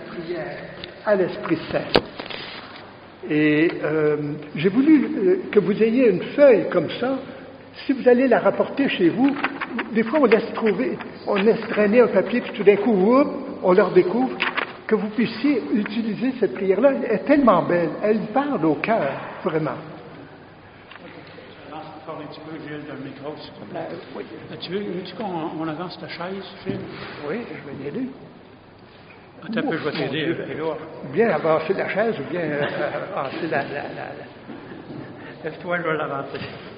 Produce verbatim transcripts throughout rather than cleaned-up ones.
prière à l'Esprit Saint. Et euh, j'ai voulu euh, que vous ayez une feuille comme ça. Si vous allez la rapporter chez vous, des fois on laisse trouver, on laisse traîner un papier, puis tout d'un coup, whoop, on leur découvre, que vous puissiez utiliser cette prière-là. Elle est tellement belle, elle parle au cœur, vraiment. Lance encore un petit peu, Gilles, dans le micro, s'il te plaît. Euh, oui. Tu veux, veux-tu qu'on on avance ta chaise, Gilles? Oui, je vais y aller. Attends un peu, je vais t'aider. Ou bien avancer la chaise, ou bien euh, avancer la... la, la, la... Laisse-toi, je vais l'avancer.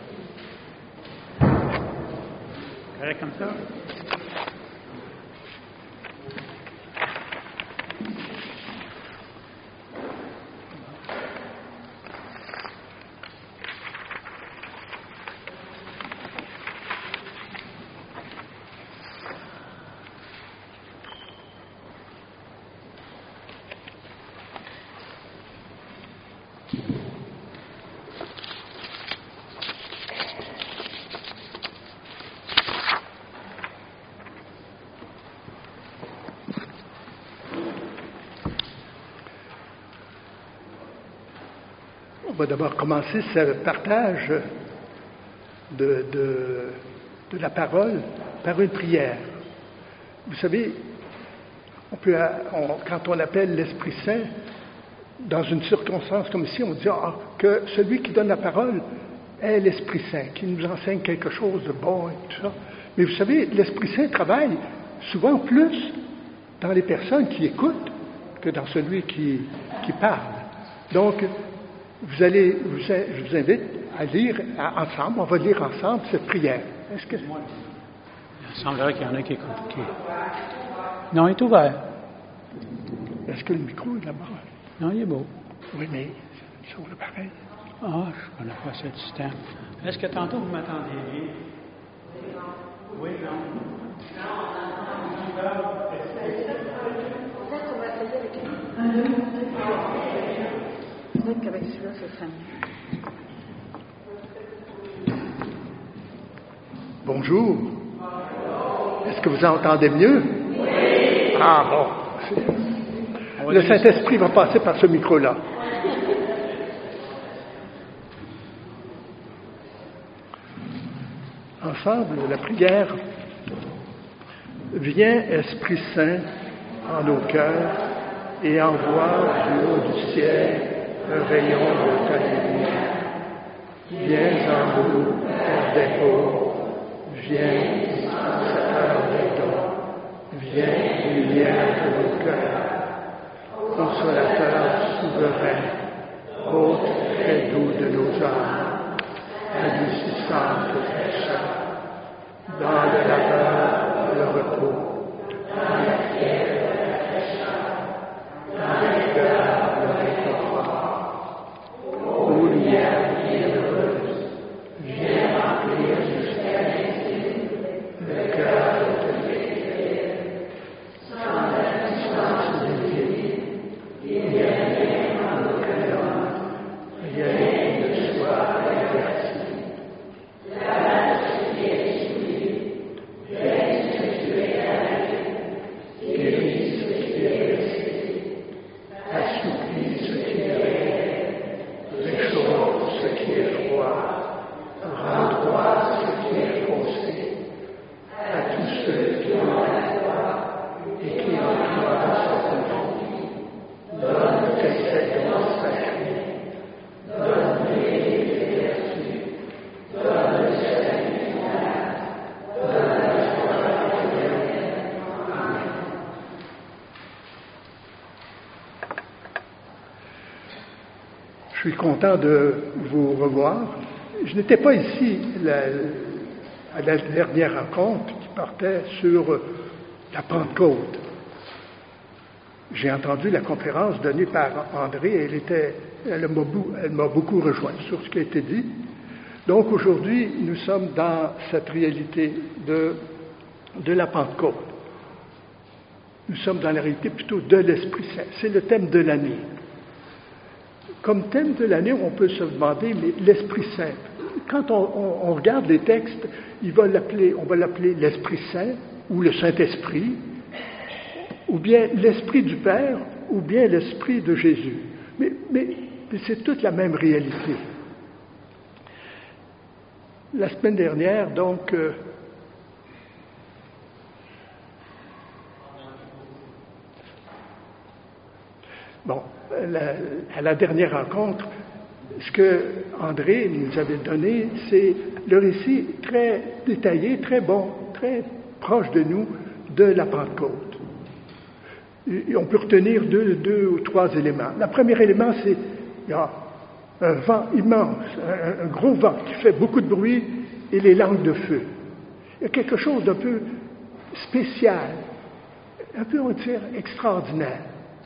Correct comme ça? On va d'abord commencer ce partage de, de, de la parole par une prière. Vous savez, on peut, on, quand on appelle l'Esprit Saint, dans une circonstance comme ici, on dit ah, que celui qui donne la parole est l'Esprit Saint, qui nous enseigne quelque chose de bon et tout ça. Mais vous savez, l'Esprit Saint travaille souvent plus dans les personnes qui écoutent que dans celui qui, qui parle. Donc, vous allez, vous, je vous invite à lire ensemble, on va lire ensemble cette prière. Est-ce que... Il semblerait qu'il y en a qui écoutent. Qui... Non, il est ouvert. Est-ce que le micro est là-bas? Non, il est beau. Oui, mais ça ouvre pareil. Ah, je connais pas ce système. Est-ce que tantôt vous m'attendiez bien? Oui, non. Peut-être qu'on va essayer avec un, deux, peut-être qu'avec celui-là, ce sera mieux. Bonjour. Est-ce que vous entendez mieux? Oui. Ah bon. Le Saint-Esprit va passer par ce micro-là. Ensemble, la prière. Viens, Esprit Saint, en nos cœurs et envoie du haut du ciel un rayon de ta lumière. Viens en nous, Père des pauvres. Viens, dispensateur des dons. Viens, lumière de nos cœurs. Consolateur souverain, hôte très doux de nos âmes, adoucissant le pécheur. Dans le labeur, le repos, dans la fièvre, la fraîcheur, dans les cœurs, le réconfort. Ô lumière bienheureuse, viens remplir jusqu'à l'intime le cœur de l'écrire. Sans la puissance divine, il n'y a rien en aucun homme, rien ne soit averti. La qui est suivie, viens ce qui est arrivé, guéris ce qui est resté, assouplis ce qui est réel, réchauffe ce qui est froid, rend droit ce qui est faussé, à tous ceux qui ont la foi et qui en toi se confient, donne tes sept dons sacrés, donne-les les vertus, donne le salut final, donne la foi éternelle. Amen. Je suis content de vous revoir. Je n'étais pas ici la, à la dernière rencontre qui partait sur la Pentecôte. J'ai entendu la conférence donnée par André et elle, était, elle, m'a, elle m'a beaucoup rejoint sur ce qui a été dit. Donc aujourd'hui, nous sommes dans cette réalité de, de la Pentecôte. Nous sommes dans la réalité plutôt de l'Esprit Saint. C'est le thème de l'année. Comme thème de l'année, on peut se demander, mais l'Esprit Saint, quand on, on, on regarde les textes, il va l'appeler, on va l'appeler l'Esprit Saint ou le Saint-Esprit, ou bien l'Esprit du Père ou bien l'Esprit de Jésus. Mais, mais, mais c'est toute la même réalité. La semaine dernière, donc, euh, bon, la, à la dernière rencontre, ce que André nous avait donné, c'est le récit très détaillé, très bon, très proche de nous, de la Pentecôte. Et on peut retenir deux, deux ou trois éléments. Le premier élément, c'est il y a un vent immense, un, un gros vent qui fait beaucoup de bruit et les langues de feu. Il y a quelque chose d'un peu spécial, un peu, on va dire, extraordinaire.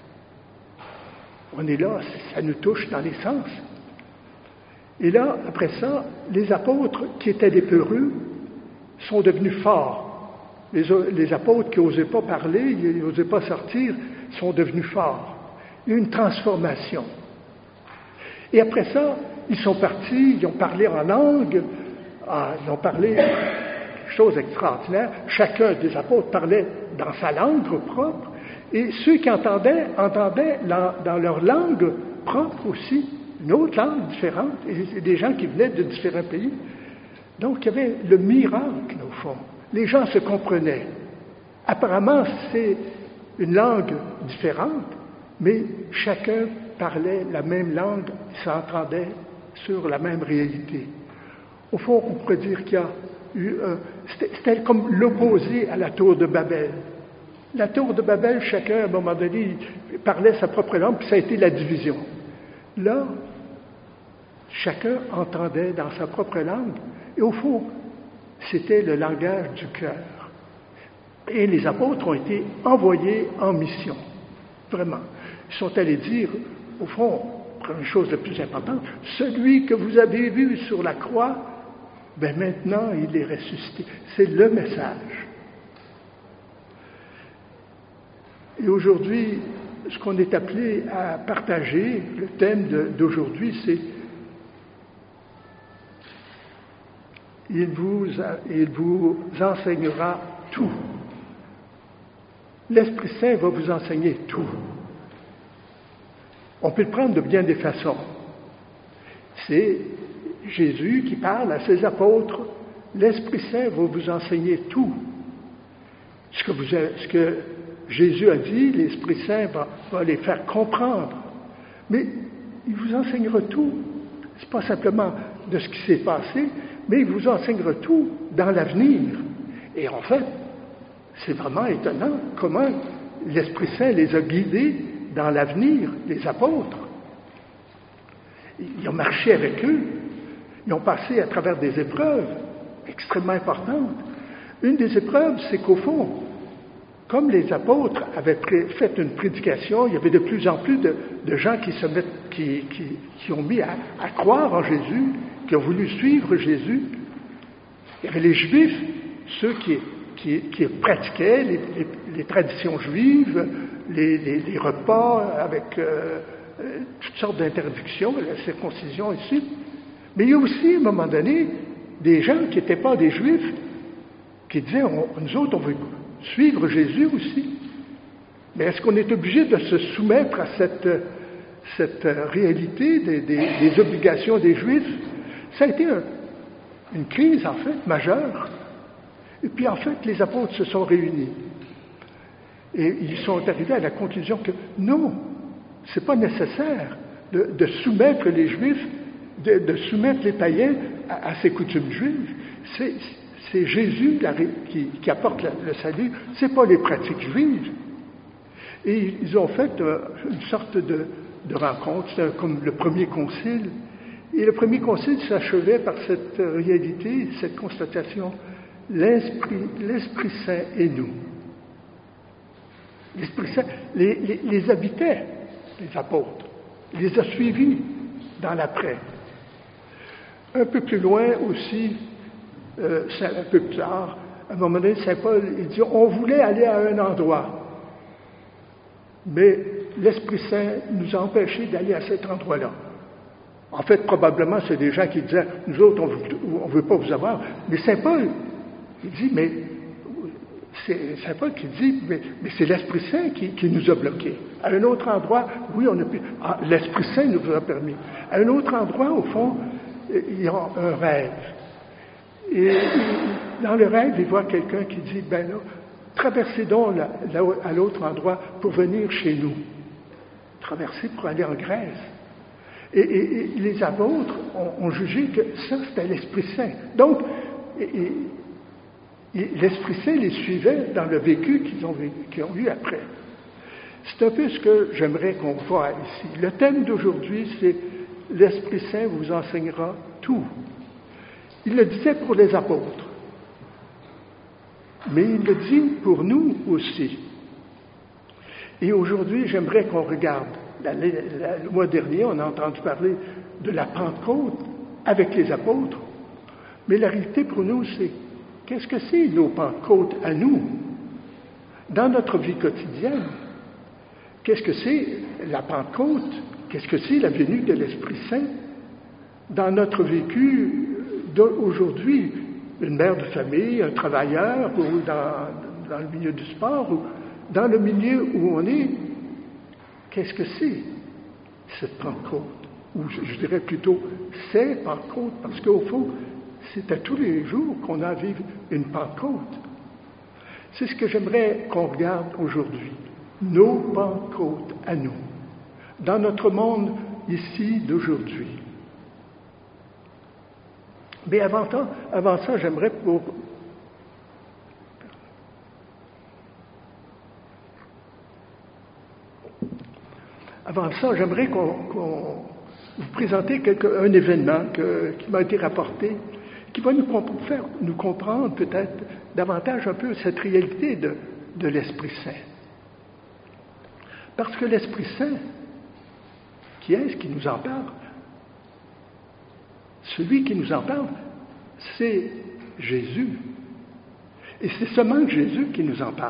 On est là, ça nous touche dans les sens. Et là, après ça, les apôtres qui étaient des peureux sont devenus forts. Les, les apôtres qui n'osaient pas parler, qui n'osaient pas sortir, sont devenus forts. Il y a eu une transformation. Et après ça, ils sont partis, ils ont parlé en langue, ah, ils ont parlé de choses extraordinaires. Chacun des apôtres parlait dans sa langue propre, et ceux qui entendaient, entendaient la, dans leur langue propre aussi, une autre langue différente, et des gens qui venaient de différents pays. Donc, il y avait le miracle, au fond. Les gens se comprenaient. Apparemment, c'est une langue différente, mais chacun parlait la même langue, s'entendait sur la même réalité. Au fond, on pourrait dire qu'il y a eu un... C'était, c'était comme l'opposé à la tour de Babel. La tour de Babel, chacun, à un moment donné, parlait sa propre langue, puis ça a été la division. Là, chacun entendait dans sa propre langue, et au fond, c'était le langage du cœur. Et les apôtres ont été envoyés en mission, vraiment. Ils sont allés dire, au fond, première chose la plus importante, celui que vous avez vu sur la croix, ben maintenant, il est ressuscité. C'est le message. Et aujourd'hui, ce qu'on est appelé à partager, le thème de, d'aujourd'hui, c'est il vous, il vous enseignera tout. L'Esprit Saint va vous enseigner tout. On peut le prendre de bien des façons. C'est Jésus qui parle à ses apôtres. L'Esprit Saint va vous enseigner tout. Ce que, vous, ce que Jésus a dit, l'Esprit Saint va, va les faire comprendre. Mais il vous enseignera tout. Ce n'est pas simplement de ce qui s'est passé, mais il vous enseignera tout dans l'avenir. Et en fait, c'est vraiment étonnant comment l'Esprit Saint les a guidés dans l'avenir, les apôtres. Ils ont marché avec eux. Ils ont passé à travers des épreuves extrêmement importantes. Une des épreuves, c'est qu'au fond, comme les apôtres avaient fait une prédication, il y avait de plus en plus de, de gens qui se mettent, qui, qui, qui ont mis à, à croire en Jésus, qui ont voulu suivre Jésus. Il y avait les Juifs, ceux qui, qui, qui pratiquaient les, les, les traditions juives, les, les, les repas avec euh, euh, toutes sortes d'interdictions, la circoncision ici. Mais il y a aussi, à un moment donné, des gens qui n'étaient pas des Juifs, qui disaient, on, nous autres, on veut suivre Jésus aussi. Mais est-ce qu'on est obligé de se soumettre à cette, cette réalité des, des, des obligations des Juifs? Ça a été un, une crise, en fait, majeure. Et puis, en fait, les apôtres se sont réunis. Et ils sont arrivés à la conclusion que non, ce n'est pas nécessaire de, de soumettre les Juifs, de, de soumettre les païens à, à ces coutumes juives. C'est, c'est Jésus la, qui, qui apporte la, le salut, ce n'est pas les pratiques juives. Et ils ont fait euh, une sorte de, de rencontre, c'était comme le premier concile. Et le premier concile s'achevait par cette réalité, cette constatation, l'Esprit, l'Esprit Saint et nous. L'Esprit Saint les, les, les habitait, les apôtres, les a suivis dans l'après. Un peu plus loin aussi, euh, un peu plus tard, à un moment donné, Saint Paul, il dit, on voulait aller à un endroit, mais l'Esprit Saint nous a empêchés d'aller à cet endroit-là. En fait, probablement, c'est des gens qui disaient, nous autres, on ne veut pas vous avoir. Mais Saint Paul, il dit, mais c'est Saint Paul qui dit, mais, mais c'est l'Esprit Saint qui, qui nous a bloqués. À un autre endroit, oui, on a pu, ah, l'Esprit Saint nous a permis. À un autre endroit, au fond, il y a un rêve. Et dans le rêve, il voit quelqu'un qui dit, ben là, traversez donc là, là, à l'autre endroit pour venir chez nous. Traverser pour aller en Grèce. Et, et, et les apôtres ont, ont jugé que ça, c'était l'Esprit Saint. Donc, et, et, et l'Esprit Saint les suivait dans le vécu qu'ils ont, qu'ils ont eu après. C'est un peu ce que j'aimerais qu'on voit ici. Le thème d'aujourd'hui, c'est « L'Esprit Saint vous enseignera tout ». Il le disait pour les apôtres, mais il le dit pour nous aussi. Et aujourd'hui, j'aimerais qu'on regarde. La, la, le mois dernier, on a entendu parler de la Pentecôte avec les apôtres, mais la réalité pour nous, c'est qu'est-ce que c'est nos Pentecôtes à nous, dans notre vie quotidienne? Qu'est-ce que c'est la Pentecôte? Qu'est-ce que c'est la venue de l'Esprit Saint dans notre vécu d'aujourd'hui? Une mère de famille, un travailleur, ou dans, dans le milieu du sport, ou dans le milieu où on est, qu'est-ce que c'est cette Pentecôte? Ou je, je dirais plutôt, c'est Pentecôte, parce qu'au fond, c'est à tous les jours qu'on a à vivre une Pentecôte. C'est ce que j'aimerais qu'on regarde aujourd'hui. Nos Pentecôtes à nous, dans notre monde ici d'aujourd'hui. Mais avant ça, avant ça j'aimerais pour... Avant ça, j'aimerais qu'on, qu'on vous présente quelque, un événement que, qui m'a été rapporté, qui va nous faire nous comprendre peut-être davantage un peu cette réalité de, de l'Esprit Saint. Parce que l'Esprit Saint, qui est-ce qui nous en parle? Celui qui nous en parle, c'est Jésus. Et c'est seulement Jésus qui nous en parle.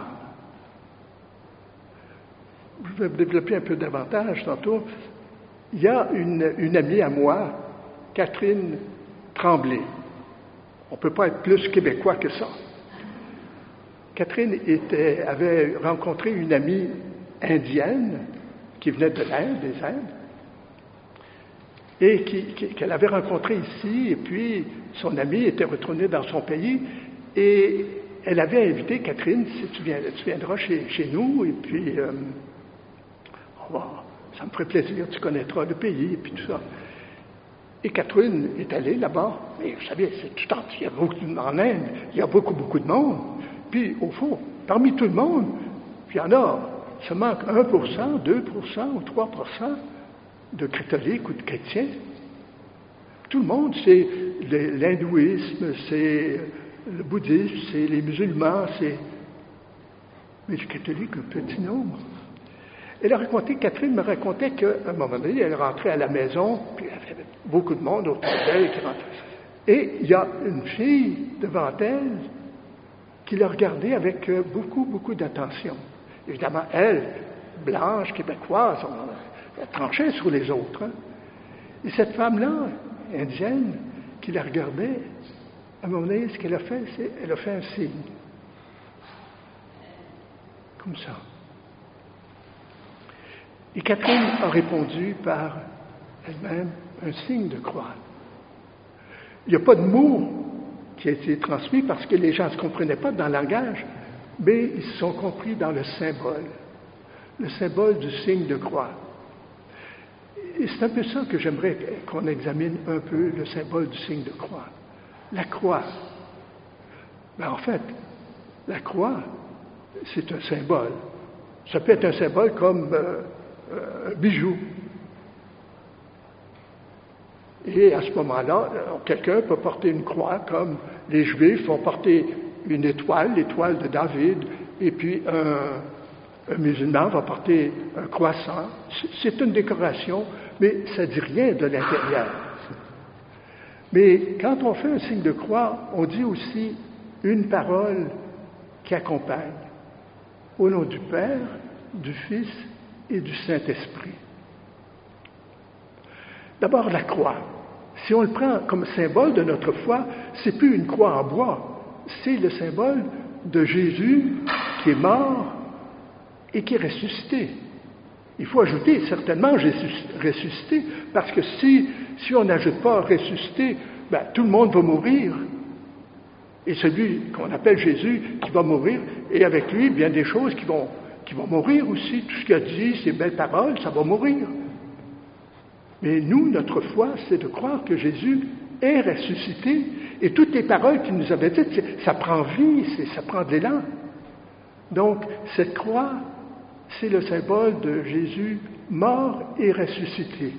Je vais développer un peu davantage tantôt. Il y a une, une amie à moi, Catherine Tremblay. On ne peut pas être plus québécois que ça. Catherine était, avait rencontré une amie indienne qui venait de l'Inde, des Indes, et qui, qui, qu'elle avait rencontrée ici, et puis son amie était retournée dans son pays, et elle avait invité Catherine, si tu, viens, tu viendras chez, chez nous, et puis euh, oh, ça me ferait plaisir, tu connaîtras le pays, et puis tout ça. Et Catherine est allée là-bas, mais vous savez, c'est tout entier, il y a beaucoup de, en Inde, il y a beaucoup, beaucoup de monde, puis au fond, parmi tout le monde, il y en a, ça manque un pour cent, deux pour cent ou trois pour cent de catholiques ou de chrétiens. Tout le monde, c'est l'hindouisme, c'est le bouddhisme, c'est les musulmans, c'est... Mais les catholiques, un petit nombre. Elle a raconté, Catherine me racontait qu'à un moment donné, elle rentrait à la maison, puis il y avait beaucoup de monde autour d'elle qui rentrait. Et il y a une fille devant elle qui la regardait avec beaucoup, beaucoup d'attention. Évidemment, elle, blanche, québécoise, elle tranchait sur les autres. Hein. Et cette femme-là, indienne, qui la regardait, à un moment donné, ce qu'elle a fait, c'est qu'elle a fait un signe. Comme ça. Et Catherine a répondu par elle-même un signe de croix. Il n'y a pas de mot qui a été transmis parce que les gens ne se comprenaient pas dans le langage, mais ils se sont compris dans le symbole, le symbole du signe de croix. Et c'est un peu ça que j'aimerais qu'on examine un peu, le symbole du signe de croix. La croix. Ben en fait, la croix, c'est un symbole. Ça peut être un symbole comme euh, euh, un bijou. Et à ce moment-là, quelqu'un peut porter une croix comme les Juifs vont porter une étoile, l'étoile de David, et puis un, un musulman va porter un croissant. C'est une décoration, mais ça ne dit rien de l'intérieur. Mais quand on fait un signe de croix, on dit aussi une parole qui accompagne. Au nom du Père, du Fils et du Saint-Esprit. D'abord, la croix. Si on le prend comme symbole de notre foi, c'est plus une croix en bois, c'est le symbole de Jésus qui est mort et qui est ressuscité. Il faut ajouter certainement Jésus ressuscité, parce que si, si on n'ajoute pas ressuscité, ben, tout le monde va mourir. Et celui qu'on appelle Jésus qui va mourir, et avec lui, bien des choses qui vont, qui vont mourir aussi. Tout ce qu'il a dit, ces belles paroles, ça va mourir. Mais nous, notre foi, c'est de croire que Jésus est ressuscité, et toutes les paroles qu'il nous avait dites, ça prend vie, ça prend de l'élan. Donc, cette croix, c'est le symbole de Jésus mort et ressuscité.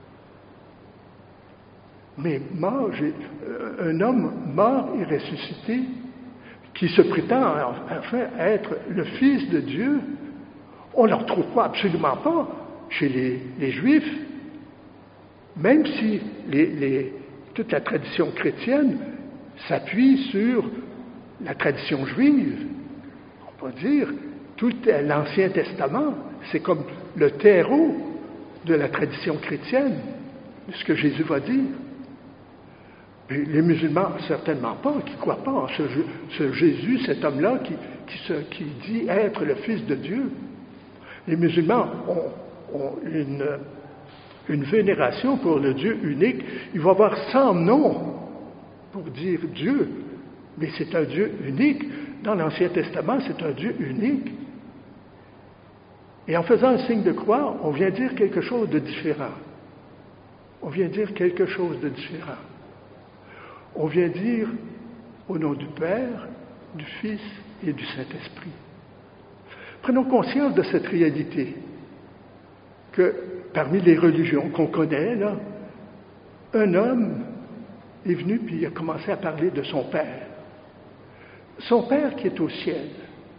Mais mort, un homme mort et ressuscité, qui se prétend enfin être le Fils de Dieu, on ne le retrouve pas, absolument pas, chez les, les Juifs, même si les, les, toute la tradition chrétienne s'appuie sur la tradition juive. On peut dire, tout l'Ancien Testament, c'est comme le terreau de la tradition chrétienne, de ce que Jésus va dire. Mais les musulmans, certainement pas, qui ne croient pas en ce, ce Jésus, cet homme-là qui, qui, se, qui dit être le Fils de Dieu. Les musulmans ont, ont une, une vénération pour le Dieu unique. Il va avoir cent noms pour dire Dieu, mais c'est un Dieu unique. Dans l'Ancien Testament, c'est un Dieu unique. Et en faisant un signe de croix, on vient dire quelque chose de différent. On vient dire quelque chose de différent. On vient dire au nom du Père, du Fils et du Saint-Esprit. Prenons conscience de cette réalité, que parmi les religions qu'on connaît, là, un homme est venu puis il a commencé à parler de son Père. Son Père qui est au ciel.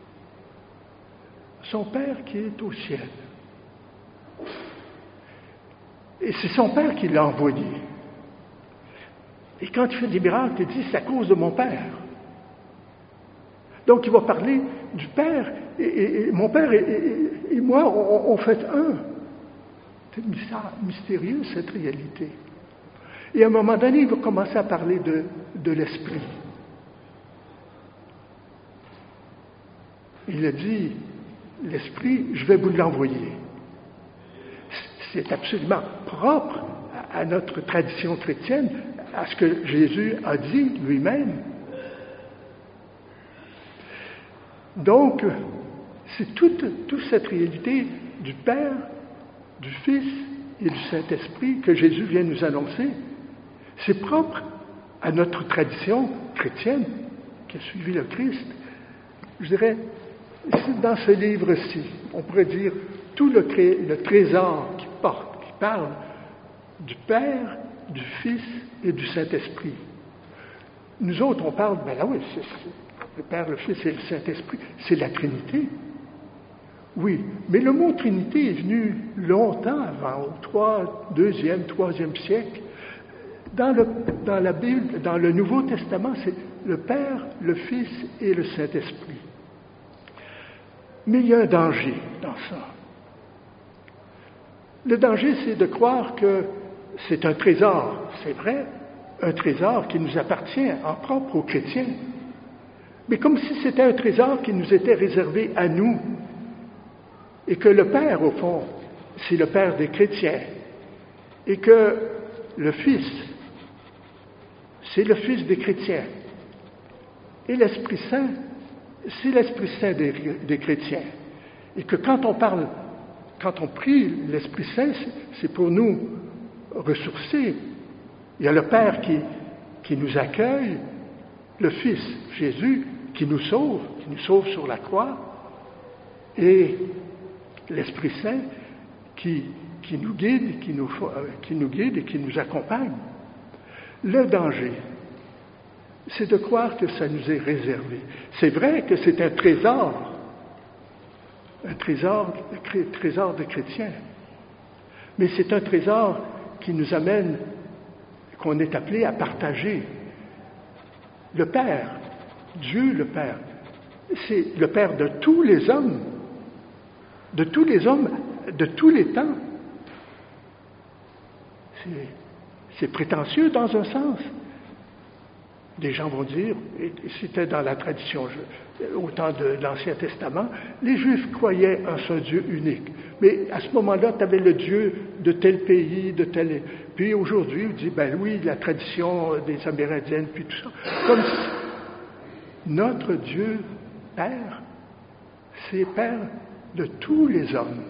Son Père qui est au ciel. Et c'est son Père qui l'a envoyé. Et quand il fait des miracles, il dit, c'est à cause de mon Père. Donc il va parler du Père, et, et, et mon Père et, et, et moi, on, on fait un. C'est mystérieux, cette réalité. Et à un moment donné, il va commencer à parler de, de l'Esprit. Il a dit, l'Esprit, je vais vous l'envoyer. C'est absolument propre à notre tradition chrétienne, à ce que Jésus a dit lui-même. Donc, c'est toute, toute cette réalité du Père, du Fils et du Saint-Esprit que Jésus vient nous annoncer. C'est propre à notre tradition chrétienne qui a suivi le Christ. Je dirais, dans ce livre-ci, on pourrait dire tout le, le trésor qui porte, qui parle du Père, du Fils et du Saint-Esprit. Nous autres, on parle, ben là oui, c'est, c'est le Père, le Fils et le Saint-Esprit, c'est la Trinité. Oui, mais le mot Trinité est venu longtemps avant, au trois, deuxième, troisième siècle. Dans, le, dans la Bible, dans le Nouveau Testament, c'est le Père, le Fils et le Saint-Esprit. Mais il y a un danger dans ça. Le danger, c'est de croire que c'est un trésor, c'est vrai, un trésor qui nous appartient en propre aux chrétiens, mais comme si c'était un trésor qui nous était réservé à nous, et que le Père, au fond, c'est le Père des chrétiens, et que le Fils, c'est le Fils des chrétiens, et l'Esprit Saint, c'est l'Esprit Saint des, des chrétiens, et que quand on parle, quand on prie l'Esprit Saint, c'est pour nous ressourcer. Il y a le Père qui, qui nous accueille, le Fils, Jésus, qui nous sauve, qui nous sauve sur la croix, et l'Esprit Saint qui, qui nous guide, qui nous, qui nous guide et qui nous accompagne. Le danger, c'est de croire que ça nous est réservé. C'est vrai que c'est un trésor, un trésor, un trésor de chrétiens, mais c'est un trésor qui nous amène, qu'on est appelé à partager. Le Père, Dieu le Père, c'est le Père de tous les hommes, de tous les hommes, de tous les temps. C'est, c'est prétentieux dans un sens. des gens vont dire, et c'était dans la tradition au temps de l'Ancien Testament, les Juifs croyaient en ce Dieu unique. Mais à ce moment-là, tu avais le Dieu de tel pays, de tel... Puis aujourd'hui, on dit, ben oui, la tradition des Amérindiennes, puis tout ça. Comme si notre Dieu, Père, c'est Père de tous les hommes.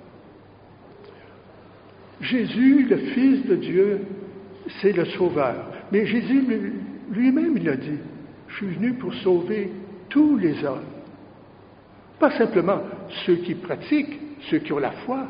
Jésus, le Fils de Dieu, c'est le Sauveur. Mais Jésus lui-même, il a dit, je suis venu pour sauver tous les hommes. Pas simplement ceux qui pratiquent, ceux qui ont la foi.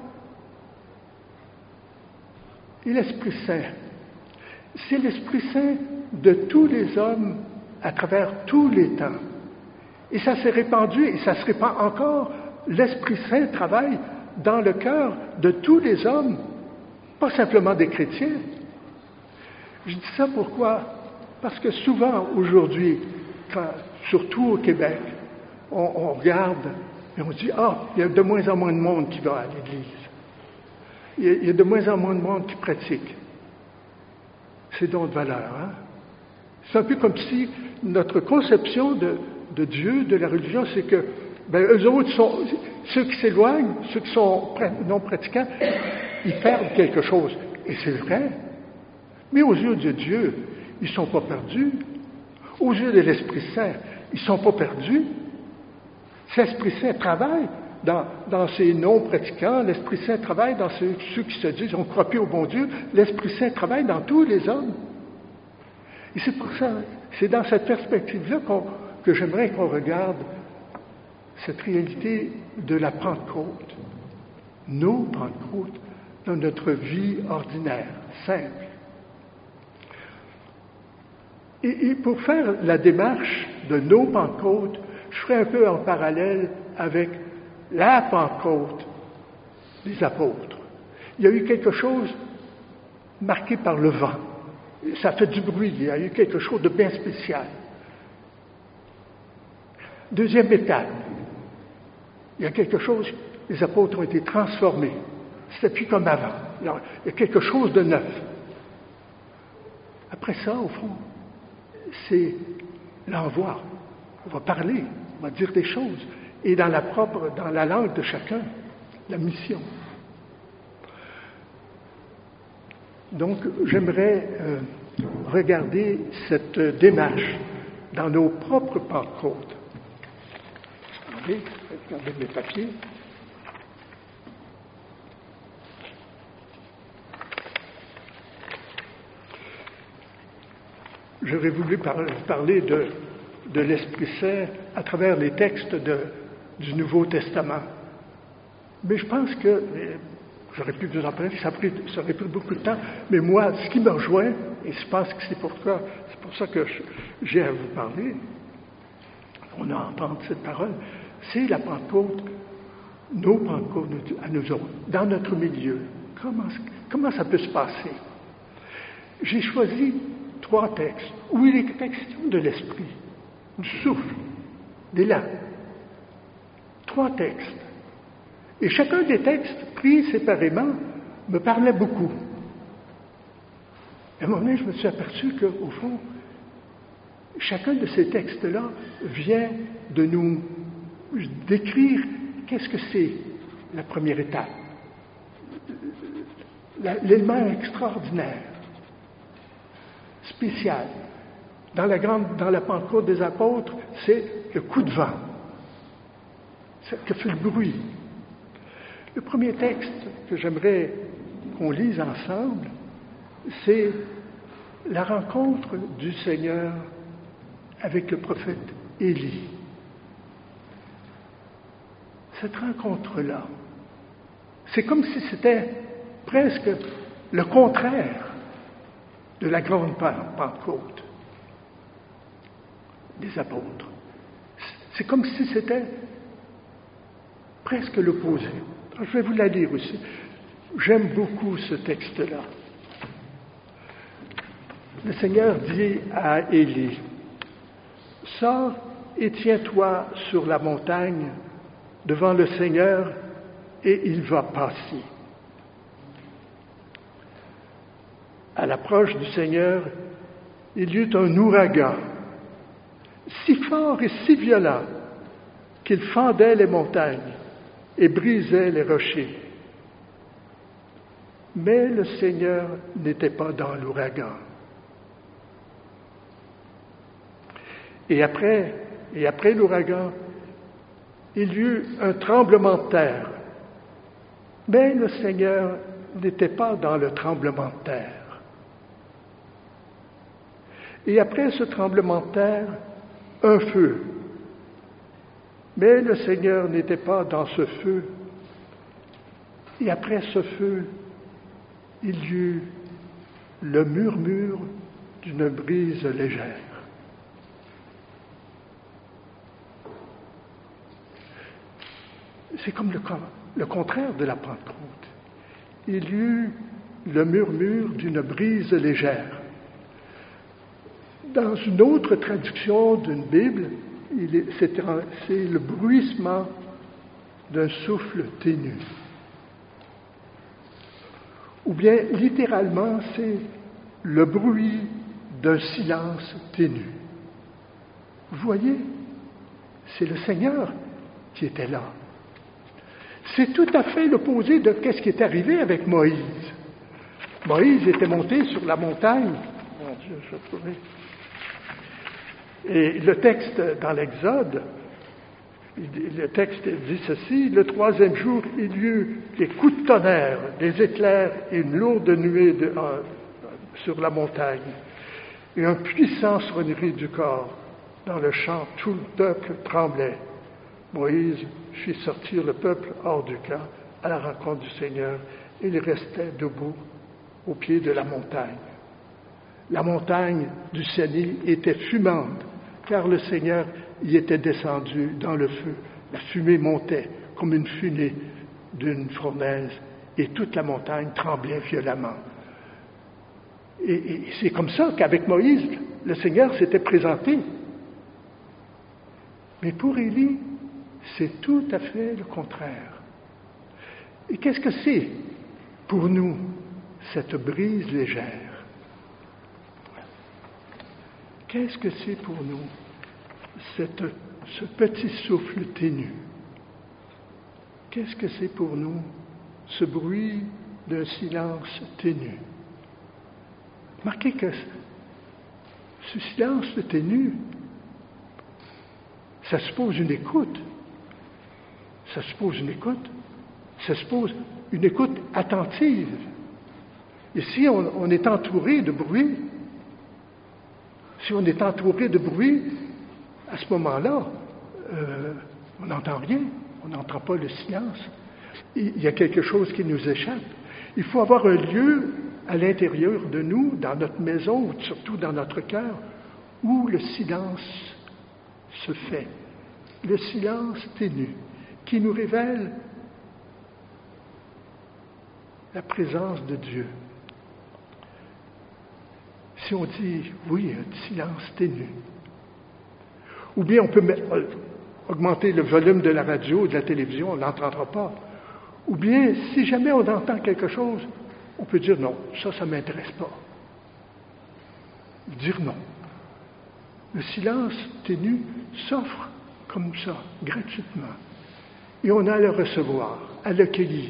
Et l'Esprit Saint, c'est l'Esprit Saint de tous les hommes à travers tous les temps. Et ça s'est répandu et ça se répand encore. L'Esprit Saint travaille dans le cœur de tous les hommes, pas simplement des chrétiens. Je dis ça pourquoi? Parce que souvent, aujourd'hui, quand, surtout au Québec, on, on regarde et on dit « Ah, il y a de moins en moins de monde qui va à l'Église. Il y a, il y a de moins en moins de monde qui pratique. » C'est donc de valeur, hein? C'est un peu comme si notre conception de, de Dieu, de la religion, c'est que ben, eux autres, sont, ceux qui s'éloignent, ceux qui sont non pratiquants, ils perdent quelque chose. Et c'est vrai. Mais aux yeux de Dieu, ils ne sont pas perdus. Aux yeux de l'Esprit Saint, ils ne sont pas perdus. L'Esprit Saint travaille dans, dans ces non-pratiquants, l'Esprit Saint travaille dans ceux, ceux qui se disent « on ne croit plus au bon Dieu », l'Esprit Saint travaille dans tous les hommes. Et c'est pour ça, c'est dans cette perspective-là qu'on, que j'aimerais qu'on regarde cette réalité de la Pentecôte, nos Pentecôtes, dans notre vie ordinaire, simple. Et, et pour faire la démarche de nos Pentecôtes, je ferai un peu en parallèle avec la Pentecôte des apôtres. Il y a eu quelque chose marqué par le vent. Ça fait du bruit, il y a eu quelque chose de bien spécial. Deuxième étape, il y a quelque chose, les apôtres ont été transformés. C'était plus comme avant. Alors, il y a quelque chose de neuf. Après ça, au fond, c'est l'envoi. On va parler, on va dire des choses. Et dans la propre, dans la langue de chacun, la mission. Donc, j'aimerais euh, regarder cette démarche dans nos propres Pentecôtes. Regardez, regardez mes papiers. J'aurais voulu par, parler de, de l'Esprit Saint à travers les textes de, du Nouveau Testament. Mais je pense que, j'aurais pu vous en parler, ça, pris, ça aurait pris beaucoup de temps, mais moi, ce qui me rejoint, et je pense que c'est pourquoi, c'est pour ça que je, j'ai à vous parler, on a entendu cette parole, c'est la Pentecôte, nos Pentecôtes à nous autres, dans notre milieu. Comment, comment ça peut se passer? J'ai choisi trois textes où il est question de l'esprit, du souffle, d'élan. Trois textes. Et chacun des textes, pris séparément, me parlait beaucoup. À un moment donné, je me suis aperçu qu'au fond, chacun de ces textes-là vient de nous décrire qu'est-ce que c'est la première étape, l'élément extraordinaire, spécial. Dans la grande, dans la Pentecôte des apôtres, c'est le coup de vent, c'est que fait le bruit. Le premier texte que j'aimerais qu'on lise ensemble, c'est la rencontre du Seigneur avec le prophète Élie. Cette rencontre-là, c'est comme si c'était presque le contraire de la grande Pentecôte des apôtres. C'est comme si c'était presque l'opposé. Je vais vous la lire aussi. J'aime beaucoup ce texte-là. Le Seigneur dit à Élie, « Sors et tiens-toi sur la montagne devant le Seigneur, et il va passer. » À l'approche du Seigneur, il y eut un ouragan si fort et si violent qu'il fendait les montagnes et brisait les rochers. Mais le Seigneur n'était pas dans l'ouragan. Et après, et après l'ouragan, il y eut un tremblement de terre. Mais le Seigneur n'était pas dans le tremblement de terre. Et après ce tremblement de terre, un feu. Mais le Seigneur n'était pas dans ce feu. Et après ce feu, il y eut le murmure d'une brise légère. C'est comme le, le contraire de la Pentecôte. Il y eut le murmure d'une brise légère. Dans une autre traduction d'une Bible, il est, c'est, c'est le bruissement d'un souffle ténu. Ou bien, littéralement, c'est le bruit d'un silence ténu. Vous voyez, c'est le Seigneur qui était là. C'est tout à fait l'opposé de ce qui est arrivé avec Moïse. Moïse était monté sur la montagne. Mon Dieu, je vais trouver. Et le texte dans l'Exode, le texte dit ceci: le troisième jour, il y eut des coups de tonnerre, des éclairs et une lourde nuée de, euh, sur la montagne, et un puissant sonnerie du corps. Dans le champ, tout le peuple tremblait. Moïse fit sortir le peuple hors du camp à la rencontre du Seigneur, et il restait debout au pied de la montagne. La montagne du Sinaï était fumante, car le Seigneur y était descendu dans le feu. La fumée montait comme une fumée d'une fournaise, et toute la montagne tremblait violemment. Et, et c'est comme ça qu'avec Moïse, le Seigneur s'était présenté. Mais pour Élie, c'est tout à fait le contraire. Et qu'est-ce que c'est pour nous, cette brise légère? Qu'est-ce que c'est pour nous, cette, ce petit souffle ténu? Qu'est-ce que c'est pour nous, ce bruit d'un silence ténu? Remarquez que ce silence ténu, ça suppose une écoute. Ça suppose une écoute. Ça suppose une écoute attentive. Et si on, on est entouré de bruit, si on est entouré de bruit, à ce moment-là, euh, on n'entend rien, on n'entend pas le silence. Il y a quelque chose qui nous échappe. Il faut avoir un lieu à l'intérieur de nous, dans notre maison, ou surtout dans notre cœur, où le silence se fait. Le silence ténu, qui nous révèle la présence de Dieu. Si on dit, oui, un silence ténu. Ou bien on peut mettre, augmenter le volume de la radio ou de la télévision, on ne l'entendra pas. Ou bien, si jamais on entend quelque chose, on peut dire non, ça, ça ne m'intéresse pas. Dire non. Le silence ténu s'offre comme ça, gratuitement. Et on a à le recevoir, à l'accueillir.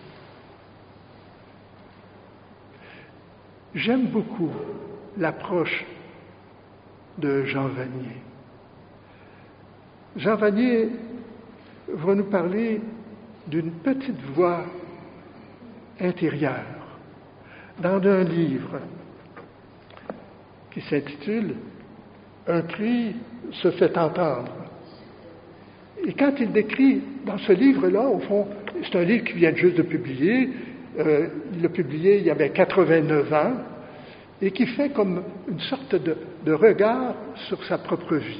J'aime beaucoup l'approche de Jean Vanier. Jean Vanier va nous parler d'une petite voix intérieure dans un livre qui s'intitule « Un cri se fait entendre ». Et quand il décrit dans ce livre-là, au fond, c'est un livre qui vient juste de publier, euh, il l'a publié il y avait quatre-vingt-neuf ans, et qui fait comme une sorte de, de regard sur sa propre vie.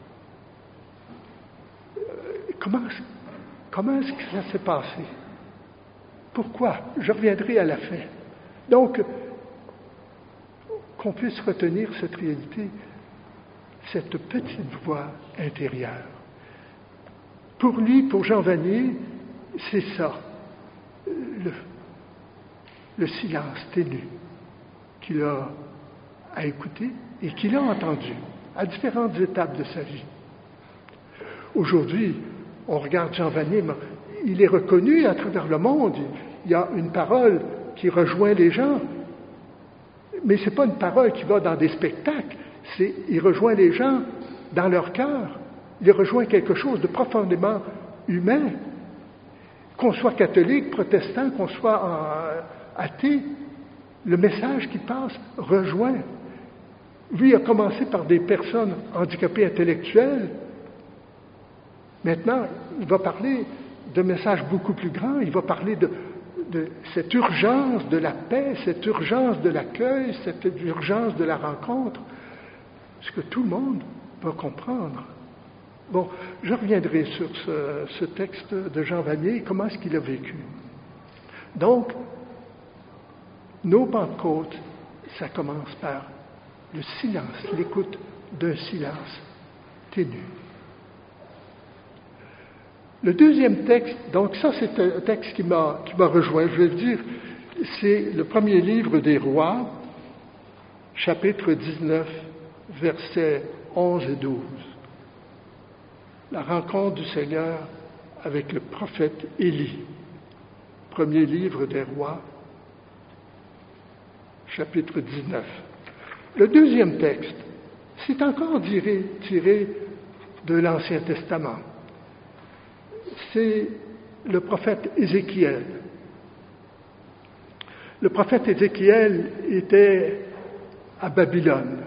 Euh, comment, comment est-ce que ça s'est passé? Pourquoi? Je reviendrai à la fin. Donc, qu'on puisse retenir cette réalité, cette petite voix intérieure. Pour lui, pour Jean Vanier, c'est ça, le, le silence ténu qu'il a à écouter et qu'il a entendu à différentes étapes de sa vie. Aujourd'hui, on regarde Jean Vanier, mais il est reconnu à travers le monde. Il y a une parole qui rejoint les gens. Mais ce n'est pas une parole qui va dans des spectacles. C'est, il rejoint les gens dans leur cœur. Il rejoint quelque chose de profondément humain. Qu'on soit catholique, protestant, qu'on soit euh, athée, le message qui passe rejoint. Lui a commencé par des personnes handicapées intellectuelles. Maintenant, il va parler de messages beaucoup plus grands. Il va parler de, de cette urgence de la paix, cette urgence de l'accueil, cette urgence de la rencontre, ce que tout le monde va comprendre. Bon, je reviendrai sur ce, ce texte de Jean Vanier, comment est-ce qu'il a vécu. Donc, nos Pentecôtes, ça commence par le silence, l'écoute d'un silence ténu. Le deuxième texte, donc ça c'est un texte qui m'a, qui m'a rejoint, je vais le dire, c'est le premier livre des Rois, chapitre dix-neuf, versets onze et douze. La rencontre du Seigneur avec le prophète Élie. Premier livre des Rois, chapitre dix-neuf. Le deuxième texte, c'est encore tiré, tiré de l'Ancien Testament. C'est le prophète Ézéchiel. Le prophète Ézéchiel était à Babylone.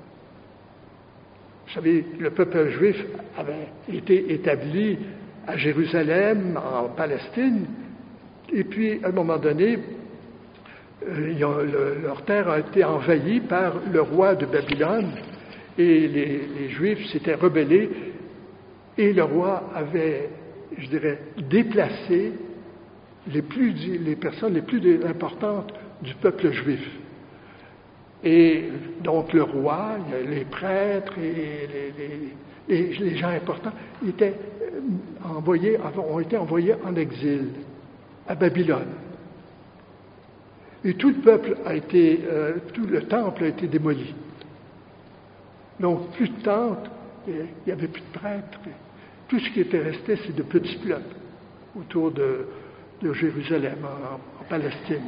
Vous savez, le peuple juif avait été établi à Jérusalem, en Palestine, et puis, à un moment donné, euh, ont, le, leur terre a été envahie par le roi de Babylone, et les, les Juifs s'étaient rebellés, et le roi avait, je dirais, déplacé les, plus, les personnes les plus importantes du peuple juif. Et donc le roi, les prêtres et les, les, les gens importants étaient envoyés, ont été envoyés en exil à Babylone. Et tout le peuple a été, euh, tout le temple a été démoli. Donc plus de tentes, il n'y avait plus de prêtres. Tout ce qui était resté, c'est de petits peuples autour de, de Jérusalem, en, en Palestine.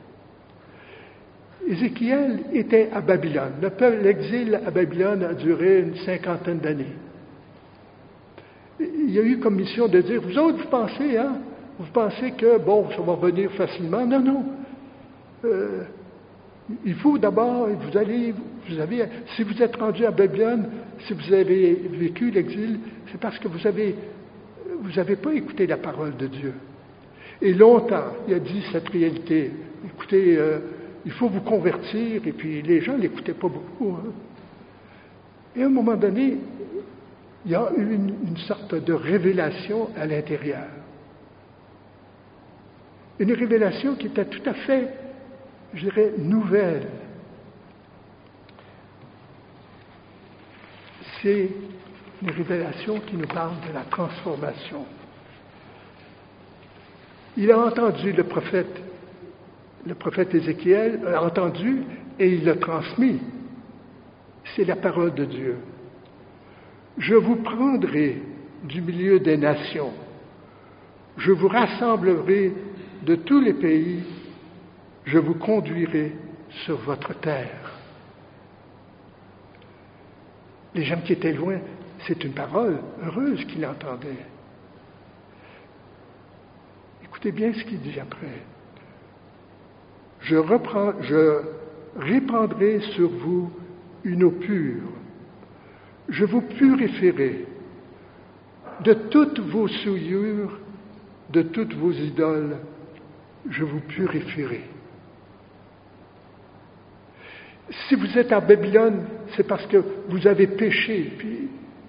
Ézéchiel était à Babylone. Le peuple, l'exil à Babylone a duré une cinquantaine d'années. Il y a eu comme mission de dire, vous autres, vous pensez, hein, vous pensez que, bon, ça va revenir facilement. Non, non. Euh, il faut d'abord, vous allez, vous avez, si vous êtes rendu à Babylone, si vous avez vécu l'exil, c'est parce que vous avez, vous n'avez pas écouté la parole de Dieu. Et longtemps, il a dit cette réalité. Écoutez, euh, il faut vous convertir, et puis les gens ne l'écoutaient pas beaucoup. Hein. Et à un moment donné, il y a eu une, une sorte de révélation à l'intérieur. Une révélation qui était tout à fait, je dirais, nouvelle. C'est une révélation qui nous parle de la transformation. Il a entendu le prophète, le prophète Ézéchiel, a entendu et il l'a transmis. C'est la parole de Dieu. Je vous prendrai du milieu des nations. Je vous rassemblerai de tous les pays. Je vous conduirai sur votre terre. Les gens qui étaient loin, c'est une parole heureuse qu'il entendait. Écoutez bien ce qu'il dit après. Je, reprends, je répandrai sur vous une eau pure. Je vous purifierai de toutes vos souillures, de toutes vos idoles. Je vous purifierai. Si vous êtes à Babylone, c'est parce que vous avez péché. Puis...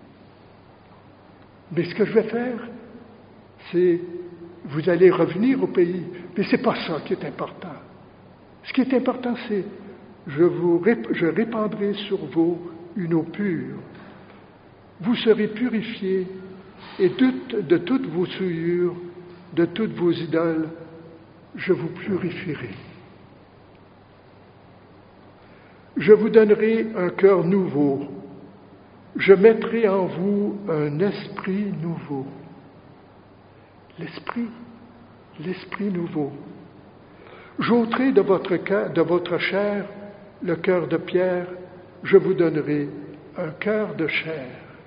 Mais ce que je vais faire, c'est vous allez revenir au pays. Mais ce n'est pas ça qui est important. Ce qui est important, c'est je vous je répandrai sur vous une eau pure. Vous serez purifiés et de, de toutes vos souillures, de toutes vos idoles, je vous purifierai. Je vous donnerai un cœur nouveau. Je mettrai en vous un esprit nouveau. L'esprit, l'esprit nouveau. J'ôterai de votre cœur, de votre chair le cœur de pierre, je vous donnerai un cœur de chair.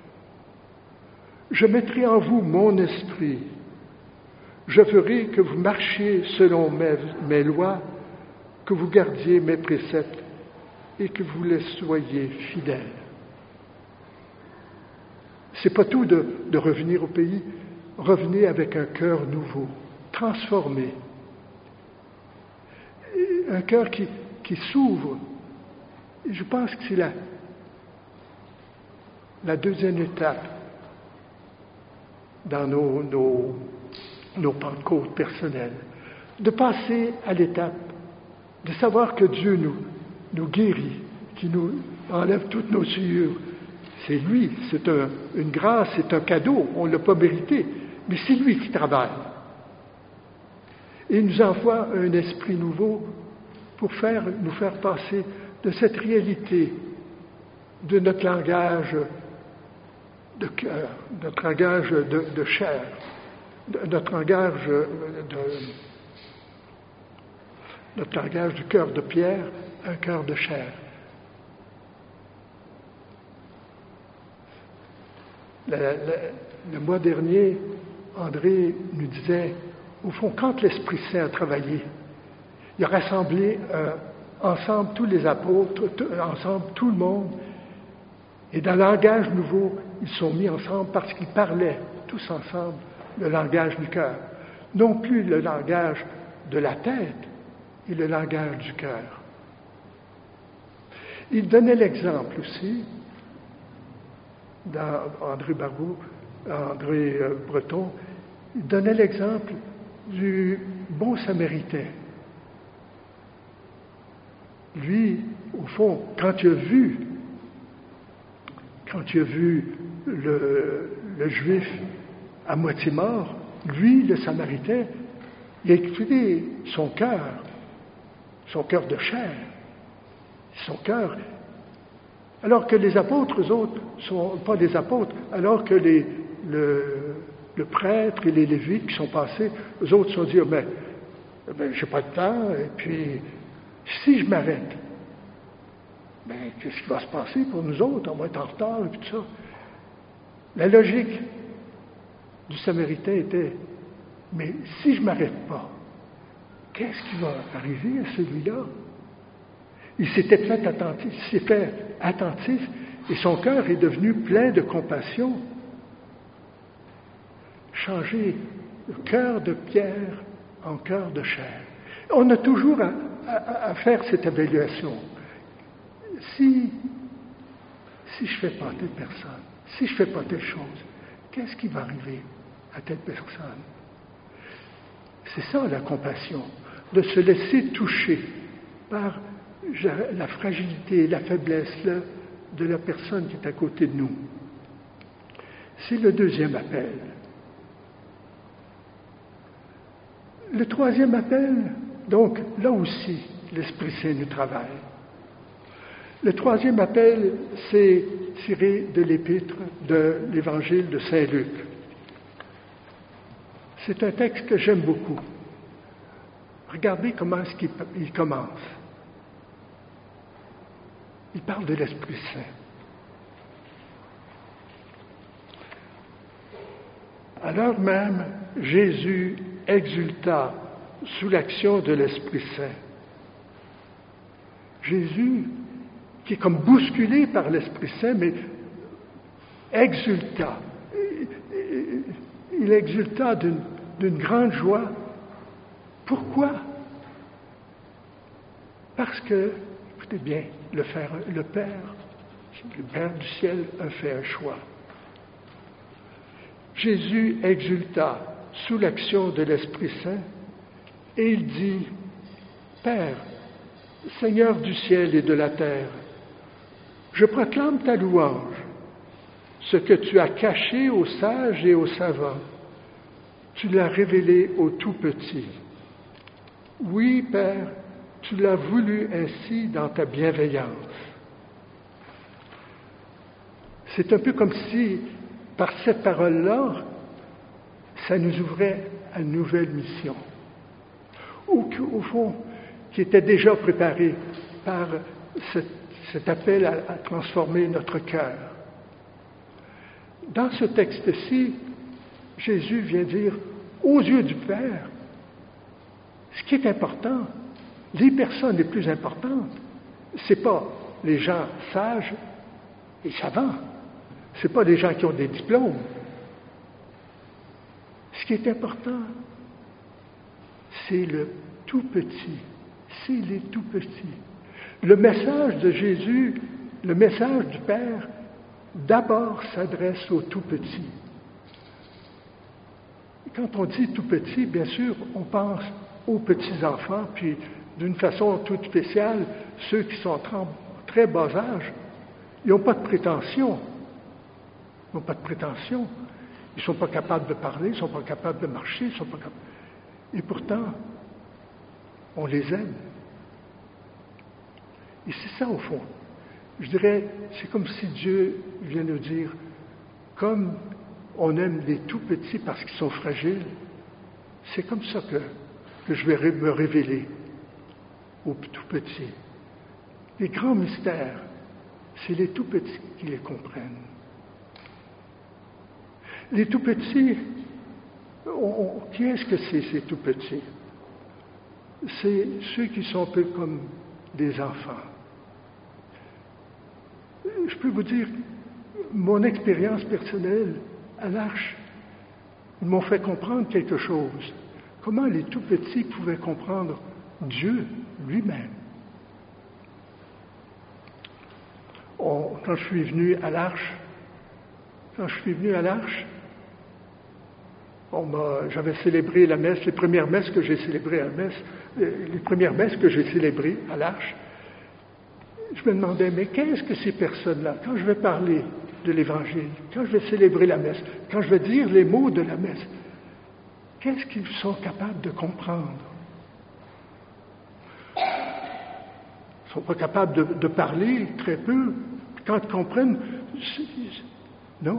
Je mettrai en vous mon esprit. Je ferai que vous marchiez selon mes, mes lois, que vous gardiez mes préceptes et que vous les soyez fidèles. C'est pas tout de, de revenir au pays. Revenez avec un cœur nouveau, transformé. Un cœur qui, qui s'ouvre. Et je pense que c'est la, la deuxième étape dans nos, nos, nos pentecôtes personnelles. De passer à l'étape de savoir que Dieu nous, nous guérit, qui nous enlève toutes nos souillures. C'est lui, c'est un, une grâce, c'est un cadeau, on ne l'a pas mérité, mais c'est lui qui travaille. Et il nous envoie un esprit nouveau pour faire, nous faire passer de cette réalité de notre langage de cœur, notre langage de, de chair, de, notre langage de, notre langage du cœur de pierre, un cœur de chair. Le, le, le mois dernier, André nous disait, au fond, quand l'Esprit Saint a travaillé, il a rassemblé euh, ensemble tous les apôtres, tout, ensemble tout le monde, et dans le langage nouveau, ils sont mis ensemble parce qu'ils parlaient tous ensemble le langage du cœur. Non plus le langage de la tête, et le langage du cœur. Il donnait l'exemple aussi, dans André Barbeau, André Breton, il donnait l'exemple du bon Samaritain. Lui, au fond, quand il a vu, quand il a vu le, le Juif à moitié mort, lui, le Samaritain, il a écouté son cœur, son cœur de chair, son cœur. Alors que les apôtres, eux autres, sont pas des apôtres, alors que les, le, le prêtre et les lévites qui sont passés, eux autres se sont dit, mais ben, j'ai pas de temps, et puis si je m'arrête, ben, qu'est-ce qui va se passer pour nous autres? On va être en retard, et puis tout ça. La logique du Samaritain était, mais si je ne m'arrête pas, qu'est-ce qui va arriver à celui-là? Il s'était fait attentif, il s'est fait attentif, et son cœur est devenu plein de compassion. Changer le cœur de pierre en cœur de chair. On a toujours à, à, à faire cette évaluation. Si, si je ne fais pas telle personne, si je ne fais pas telle chose, qu'est-ce qui va arriver à telle personne? C'est ça la compassion, de se laisser toucher par la fragilité, la faiblesse là, de la personne qui est à côté de nous. C'est le deuxième appel. Le troisième appel, donc là aussi, l'Esprit Saint nous travaille. Le troisième appel, c'est tiré de l'épître de l'Évangile de Saint Luc. C'est un texte que j'aime beaucoup. Regardez comment est-ce qu'il il commence. Il parle de l'Esprit Saint. Alors même, Jésus exulta sous l'action de l'Esprit Saint. Jésus, qui est comme bousculé par l'Esprit Saint, mais exulta. Il exulta d'une, d'une grande joie. Pourquoi? Parce que, écoutez bien, le, faire, le Père, le Père du ciel a fait un choix. Jésus exulta sous l'action de l'Esprit Saint et il dit, Père, Seigneur du ciel et de la terre, je proclame ta louange, ce que tu as caché aux sages et aux savants, tu l'as révélé aux tout petits. Oui, Père, tu l'as voulu ainsi dans ta bienveillance. C'est un peu comme si, par cette parole-là, ça nous ouvrait à une nouvelle mission. Ou au fond, qui était déjà préparée par cet, cet appel à, à transformer notre cœur. Dans ce texte-ci, Jésus vient dire, aux yeux du Père, ce qui est important, les personnes les plus importantes, ce n'est pas les gens sages et savants, ce n'est pas les gens qui ont des diplômes. Ce qui est important, c'est le tout petit, c'est les tout petits. Le message de Jésus, le message du Père, d'abord s'adresse aux tout petits. Quand on dit tout petit, bien sûr, on pense aux petits-enfants, puis d'une façon toute spéciale, ceux qui sont en très bas âge, ils n'ont pas de prétention. Ils n'ont pas de prétention. Ils ne sont pas capables de parler, ils ne sont pas capables de marcher, ils sont pas capables. Et pourtant, on les aime. Et c'est ça au fond. Je dirais, c'est comme si Dieu vient nous dire, comme on aime les tout petits parce qu'ils sont fragiles, c'est comme ça que, que je vais me révéler aux tout petits. Les grands mystères, c'est les tout petits qui les comprennent. Les tout petits, on, on, qui est-ce que c'est ces tout petits? C'est ceux qui sont un peu comme des enfants. Je peux vous dire, mon expérience personnelle à l'Arche, ils m'ont fait comprendre quelque chose. Comment les tout petits pouvaient comprendre Dieu lui-même. On, quand je suis venu à l'Arche, quand je suis venu à l'Arche, j'avais célébré la messe, les premières messes que j'ai célébrées à la messe, les premières messes que j'ai célébrées à l'Arche, je me demandais, mais qu'est-ce que ces personnes-là, quand je vais parler de l'Évangile, quand je vais célébrer la messe, quand je vais dire les mots de la messe, qu'est-ce qu'ils sont capables de comprendre? Ils ne sont pas capables de, de parler, très peu. Quand ils comprennent, non.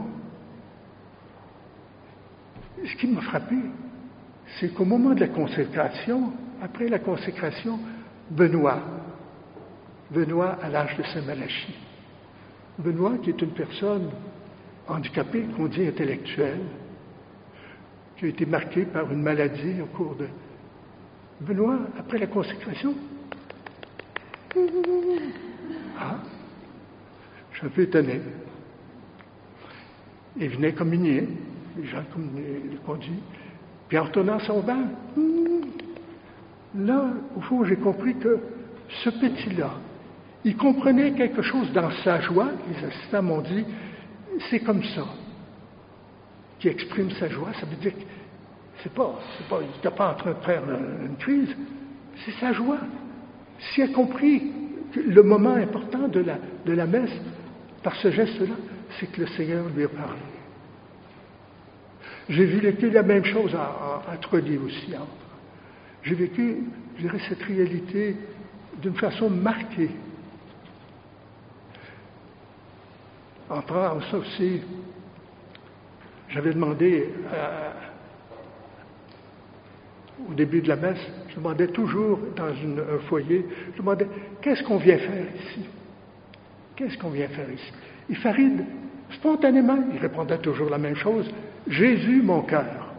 Ce qui m'a frappé, c'est qu'au moment de la consécration, après la consécration, Benoît, Benoît à l'âge de Saint-Malachie, Benoît qui est une personne handicapée, qu'on dit intellectuelle, qui a été marquée par une maladie au cours de... Benoît, après la consécration, ah, je suis un peu étonné. Il venait communier, les gens communiaient, le conduit, puis en retournant son banc, là, au fond, j'ai compris que ce petit-là, il comprenait quelque chose dans sa joie. Les assistants m'ont dit, c'est comme ça, qui exprime sa joie. Ça veut dire que c'est pas, c'est pas, il n'était pas en train de faire une crise, c'est sa joie. S'il a compris que le moment important de la, de la messe, par ce geste-là, c'est que le Seigneur lui a parlé. J'ai vécu la même chose à, à, à Treuilly aussi. Hein. J'ai vécu, je dirais, cette réalité d'une façon marquée. En France ça aussi, j'avais demandé à, au début de la messe, je demandais toujours dans une, un foyer, je demandais, qu'est-ce qu'on vient faire ici? Qu'est-ce qu'on vient faire ici? Et Farid, spontanément, il répondait toujours la même chose, Jésus, mon cœur.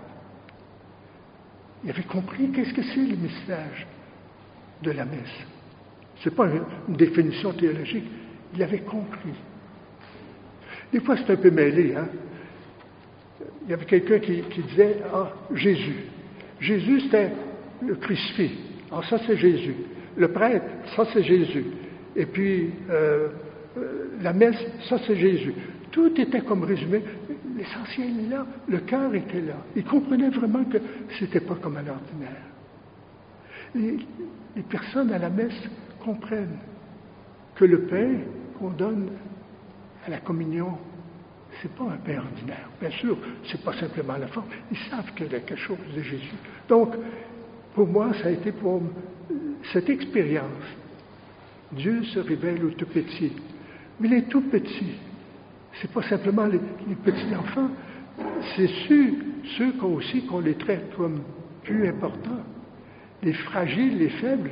Il avait compris qu'est-ce que c'est le mystère de la messe. Ce n'est pas une, une définition théologique, il avait compris. Des fois, c'est un peu mêlé, hein? Il y avait quelqu'un qui, qui disait, ah, Jésus. Jésus, c'était le crucifix. Ah, ça, c'est Jésus. Le prêtre, ça, c'est Jésus. Et puis, euh, euh, la messe, ça, c'est Jésus. Tout était comme résumé. L'essentiel est là. Le cœur était là. Il comprenait vraiment que c'était pas comme à l'ordinaire. Les, les personnes à la messe comprennent que le pain qu'on donne à la communion, c'est pas un pain ordinaire. Bien sûr, c'est pas simplement la forme. Ils savent qu'il y a quelque chose de Jésus. Donc, pour moi, ça a été pour cette expérience. Dieu se révèle aux tout petits. Mais les tout petits, C'est pas simplement les, les petits-enfants, c'est ceux, ceux qui ont aussi qu'on les traite comme plus importants. Les fragiles, les faibles,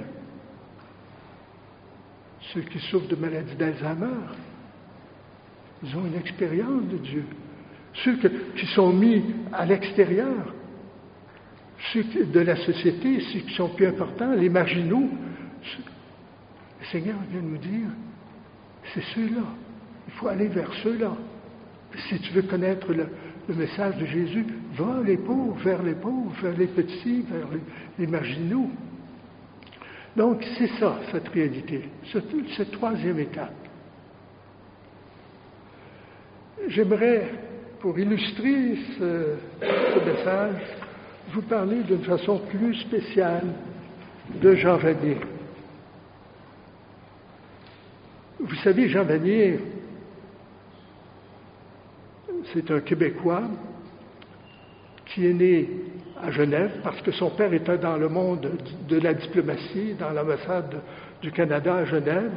ceux qui souffrent de maladie d'Alzheimer, ils ont une expérience de Dieu. Ceux que, qui sont mis à l'extérieur, ceux de la société, ceux qui sont plus importants, les marginaux, ceux, le Seigneur vient nous dire, c'est ceux-là. Il faut aller vers ceux-là. Si tu veux connaître le, le message de Jésus, va les pauvres, vers les pauvres, vers les petits, vers les, les marginaux. Donc, c'est ça, cette réalité, cette, cette troisième étape. J'aimerais, pour illustrer ce, ce message, vous parler d'une façon plus spéciale de Jean Vanier. Vous savez, Jean Vanier, c'est un Québécois qui est né à Genève parce que son père était dans le monde de la diplomatie, dans l'ambassade du Canada à Genève.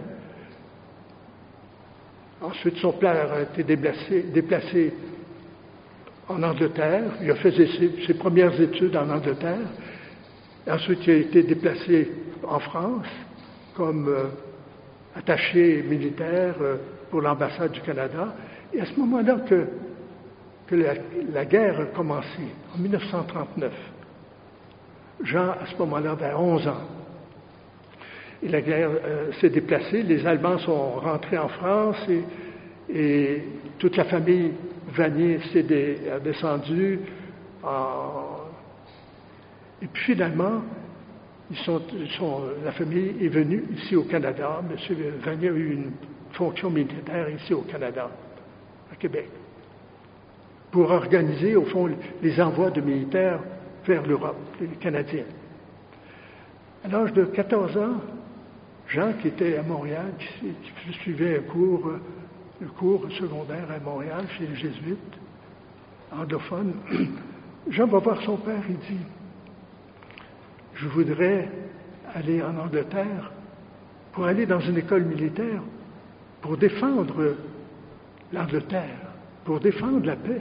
Ensuite, son père a été déplacé, déplacé en Angleterre. Il a fait ses, ses premières études en Angleterre. Ensuite, il a été déplacé en France comme euh, attaché militaire euh, pour l'ambassade du Canada. Et à ce moment-là que, que la, la guerre a commencé, en dix-neuf cent trente-neuf. Jean, à ce moment-là, avait onze ans. Et la guerre euh, s'est déplacée. Les Allemands sont rentrés en France et, et toute la famille Vanier s'est dé, a descendu. En... Et puis finalement, ils sont, ils sont, la famille est venue ici au Canada. M. Vanier a eu une fonction militaire ici au Canada, à Québec, pour organiser, au fond, les envois de militaires vers l'Europe, les Canadiens. À l'âge de quatorze ans, Jean, qui était à Montréal, qui, qui suivait un cours, le cours secondaire à Montréal, chez les Jésuites, anglophones, Jean va voir son père et dit « Je voudrais aller en Angleterre pour aller dans une école militaire pour défendre l'Angleterre, pour défendre la paix. »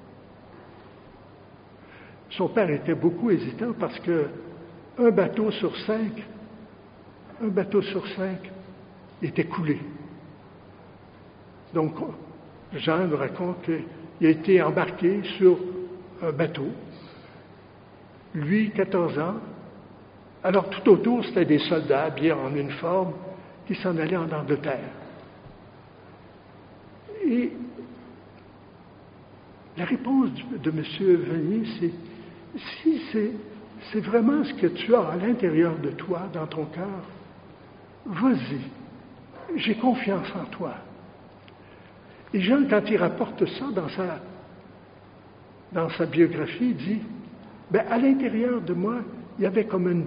Son père était beaucoup hésitant parce que un bateau sur cinq, un bateau sur cinq était coulé. Donc, Jean nous raconte qu'il a été embarqué sur un bateau, lui, quatorze ans. Alors, tout autour, c'était des soldats habillés en uniforme qui s'en allaient en Angleterre. Et la réponse de M. Vanier, c'est si c'est, c'est vraiment ce que tu as à l'intérieur de toi, dans ton cœur, vas-y, j'ai confiance en toi. Et Jean, quand il rapporte ça dans sa, dans sa biographie, il dit, ben, à l'intérieur de moi, il y avait comme une,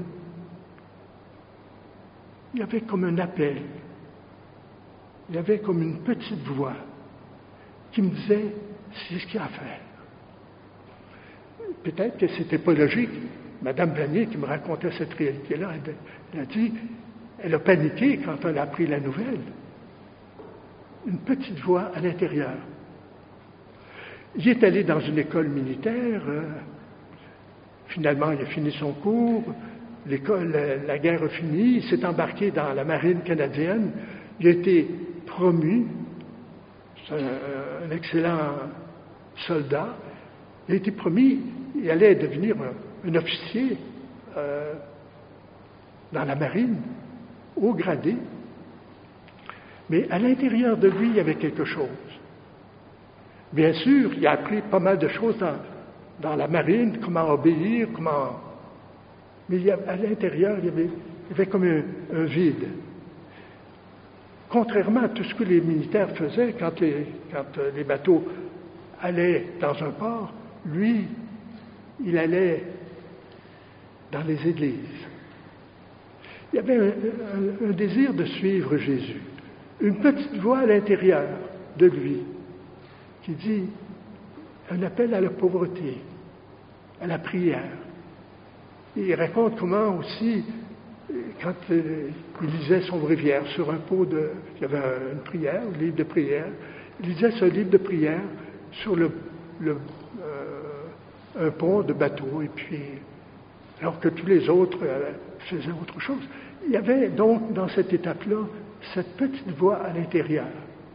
il y avait comme un appel, il y avait comme une petite voix qui me disait, c'est ce qu'il y a à faire. Peut-être que c'était pas logique. Madame Vanier, qui me racontait cette réalité-là, elle, elle a dit, elle a paniqué quand elle a appris la nouvelle. Une petite voix à l'intérieur. Il est allé dans une école militaire. Euh, finalement, il a fini son cours. L'école, la, la guerre a fini. Il s'est embarqué dans la marine canadienne. Il a été promu. C'est un, un excellent soldat. Il a été promis. Il allait devenir un, un officier euh, dans la marine, haut gradé. Mais à l'intérieur de lui, il y avait quelque chose. Bien sûr, il a appris pas mal de choses dans, dans la marine, comment obéir, comment... Mais il y a, à l'intérieur, il y avait, il y avait comme un, un vide. Contrairement à tout ce que les militaires faisaient quand les, quand les bateaux allaient dans un port, lui, il allait dans les églises. Il y avait un, un, un désir de suivre Jésus. Une petite voix à l'intérieur de lui qui dit un appel à la pauvreté, à la prière. Et il raconte comment aussi, quand euh, il lisait son bréviaire sur un pot de... Il y avait une prière, un livre de prière, lisait ce livre de prière sur le, le, euh, un pont de bateau, et puis, alors que tous les autres euh, faisaient autre chose. Il y avait donc, dans cette étape-là, cette petite voix à l'intérieur.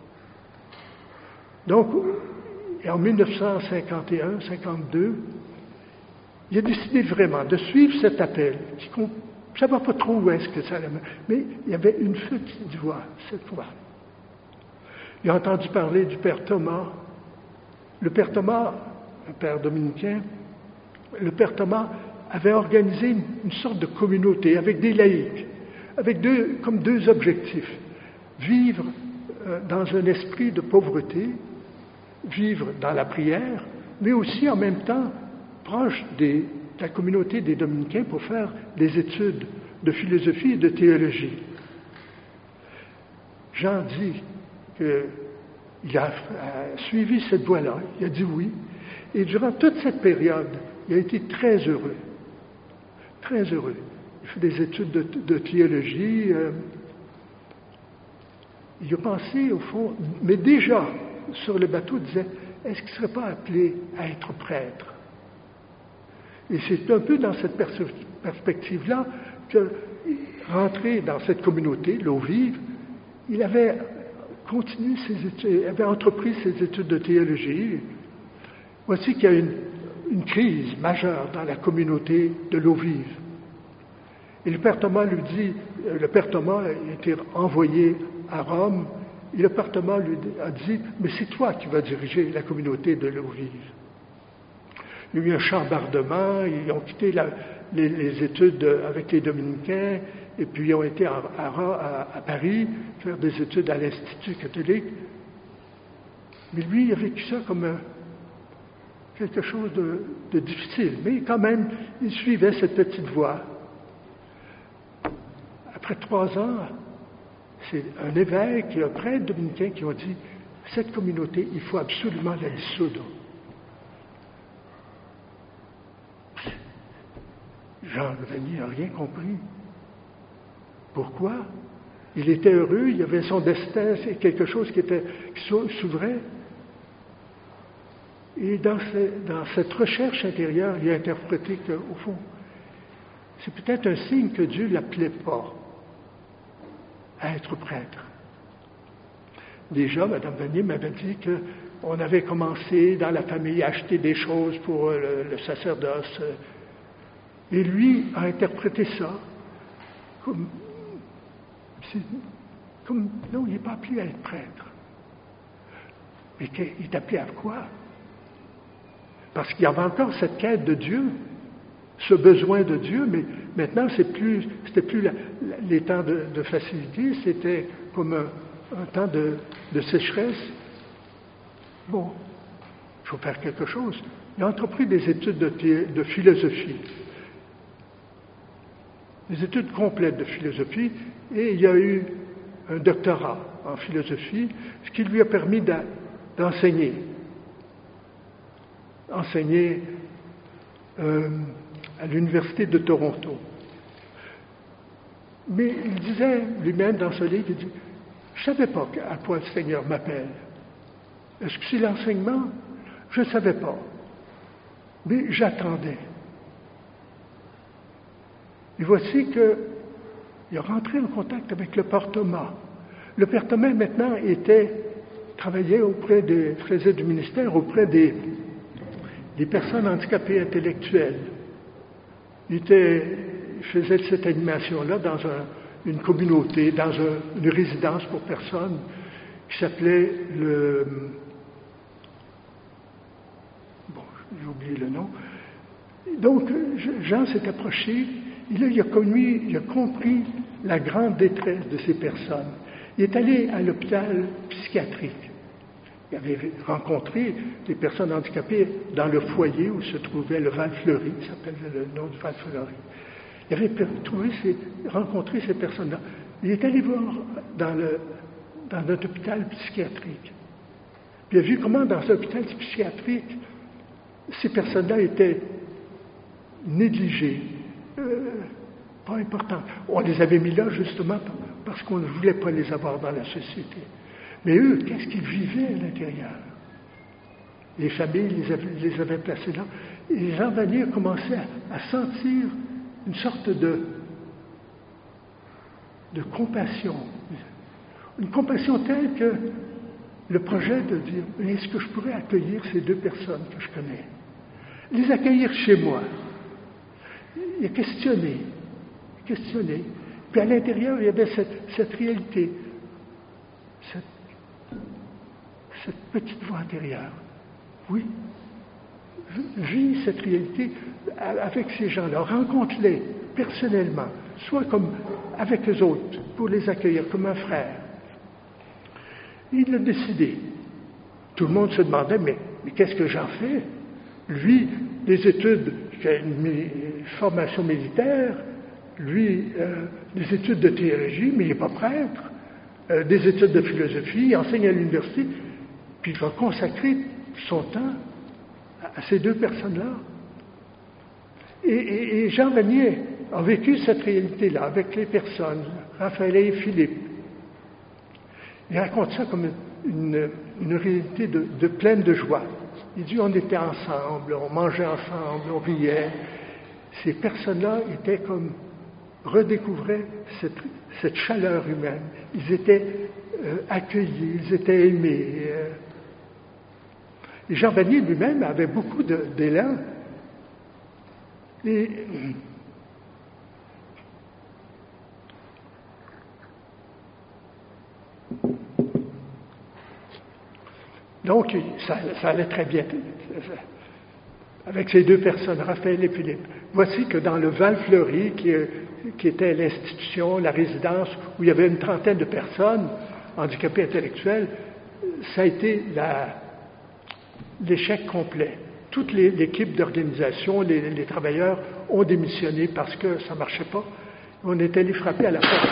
Donc, en dix-neuf cent cinquante et un cinquante-deux, il a décidé vraiment de suivre cet appel. Je ne savais pas trop où est-ce que ça allait, mais il y avait une petite voix, cette voix. Il a entendu parler du père Thomas. Le père Thomas, un père dominicain, le père Thomas avait organisé une, une sorte de communauté avec des laïcs, avec deux, comme deux objectifs. Vivre euh, dans un esprit de pauvreté, vivre dans la prière, mais aussi en même temps proche des, de la communauté des dominicains pour faire des études de philosophie et de théologie. Jean dit qu'il a, a suivi cette voie-là, il a dit oui, et durant toute cette période, il a été très heureux, très heureux. Il fait des études de, de théologie, euh, il a pensé au fond, mais déjà sur le bateau, il disait, est-ce qu'il ne serait pas appelé à être prêtre? Et c'est un peu dans cette pers- perspective-là que, rentré dans cette communauté, l'eau vive, il avait continué ses études, avait entrepris ses études de théologie. Voici qu'il y a une, une crise majeure dans la communauté de l'eau vive. Et le père Thomas lui dit, le père Thomas a été envoyé à Rome, et le père Thomas lui a dit, mais c'est toi qui vas diriger la communauté de l'eau vive. Il y a eu un chambardement, ils ont quitté la, les, les études avec les dominicains, et puis ils ont été à, à, à Paris faire des études à l'Institut catholique. Mais lui, il a vécu ça comme un, quelque chose de, de difficile, mais quand même, il suivait cette petite voie. Après trois ans, c'est un évêque et un prêtre dominicain qui ont dit, cette communauté, il faut absolument la dissoudre. Jean Grenier n'a rien compris. Pourquoi? Il était heureux, il y avait son destin, c'est quelque chose qui, était, qui s'ouvrait. Et dans, ce, dans cette recherche intérieure, il a interprété qu'au fond, c'est peut-être un signe que Dieu ne l'appelait pas à être prêtre. Déjà, Mme Vanier m'avait dit qu'on avait commencé dans la famille à acheter des choses pour le, le sacerdoce. Et lui a interprété ça comme, comme non, il n'est pas appelé à être prêtre. Mais il est appelé à quoi? Parce qu'il y avait encore cette quête de Dieu, ce besoin de Dieu, mais maintenant, c'est plus, c'était plus la, la, les temps de, de facilité, c'était comme un, un temps de, de sécheresse. Bon, il faut faire quelque chose. Il a entrepris des études de, thé, de philosophie, des études complètes de philosophie, et il y a eu un doctorat en philosophie, ce qui lui a permis d'a, d'enseigner. Enseigner euh, à l'Université de Toronto. Mais il disait lui-même dans ce livre, il dit, je ne savais pas à quoi le Seigneur m'appelle. Est-ce que c'est l'enseignement? Je ne savais pas. Mais j'attendais. Et voici qu'il a rentré en contact avec le père Thomas. Le père Thomas, maintenant, était, travaillait auprès des, faisait du ministère auprès des, des personnes handicapées intellectuelles. Il, était, il faisait cette animation-là dans un, une communauté, dans un, une résidence pour personnes qui s'appelait le... Bon, j'ai oublié le nom. Donc, Jean s'est approché, et là, il a, connu, il a compris la grande détresse de ces personnes. Il est allé à l'hôpital psychiatrique. Il avait rencontré des personnes handicapées dans le foyer où se trouvait le Val-Fleury, ça s'appelle le nom du Val-Fleury. Il avait trouvé ces, rencontré ces personnes-là. Il est allé voir dans, le, dans notre hôpital psychiatrique. Puis il a vu comment dans cet hôpital psychiatrique, ces personnes-là étaient négligées, euh, pas importantes. On les avait mis là justement parce qu'on ne voulait pas les avoir dans la société. Mais eux, qu'est-ce qu'ils vivaient à l'intérieur? Les familles les avaient, les avaient placés là. Et Jean Vanier commençait à, à sentir une sorte de, de compassion. Une compassion telle que le projet de dire, mais est-ce que je pourrais accueillir ces deux personnes que je connais? Les accueillir chez moi. Il a questionné, questionné. Puis à l'intérieur, il y avait cette, cette réalité, cette, cette petite voix intérieure. Oui, vis cette réalité avec ces gens-là, rencontre-les personnellement, soit comme avec eux autres, pour les accueillir comme un frère. Il a décidé. Tout le monde se demandait, mais, mais qu'est-ce que j'en fais? Lui, des études, une formation militaire, lui, euh, des études de théologie, mais il n'est pas prêtre, euh, des études de philosophie, il enseigne à l'université, puis il va consacrer son temps à, à ces deux personnes-là. Et, et, et Jean Vanier a vécu cette réalité-là avec les personnes, Raphaël et Philippe. Il raconte ça comme une, une réalité de, de pleine de joie. Il dit, on était ensemble, on mangeait ensemble, on riait. Ces personnes-là étaient comme, redécouvraient cette, cette chaleur humaine. Ils étaient euh, accueillis, ils étaient aimés. Euh. Et Jean Vanier lui-même avait beaucoup de, d'élan. Et donc, ça, ça allait très bien avec ces deux personnes, Raphaël et Philippe. Voici que dans le Val-Fleury, qui, qui était l'institution, la résidence, où il y avait une trentaine de personnes handicapées intellectuelles, ça a été la, l'échec complet. Toute les, l'équipe d'organisation, les, les travailleurs ont démissionné parce que ça ne marchait pas. On est allé frapper à la porte.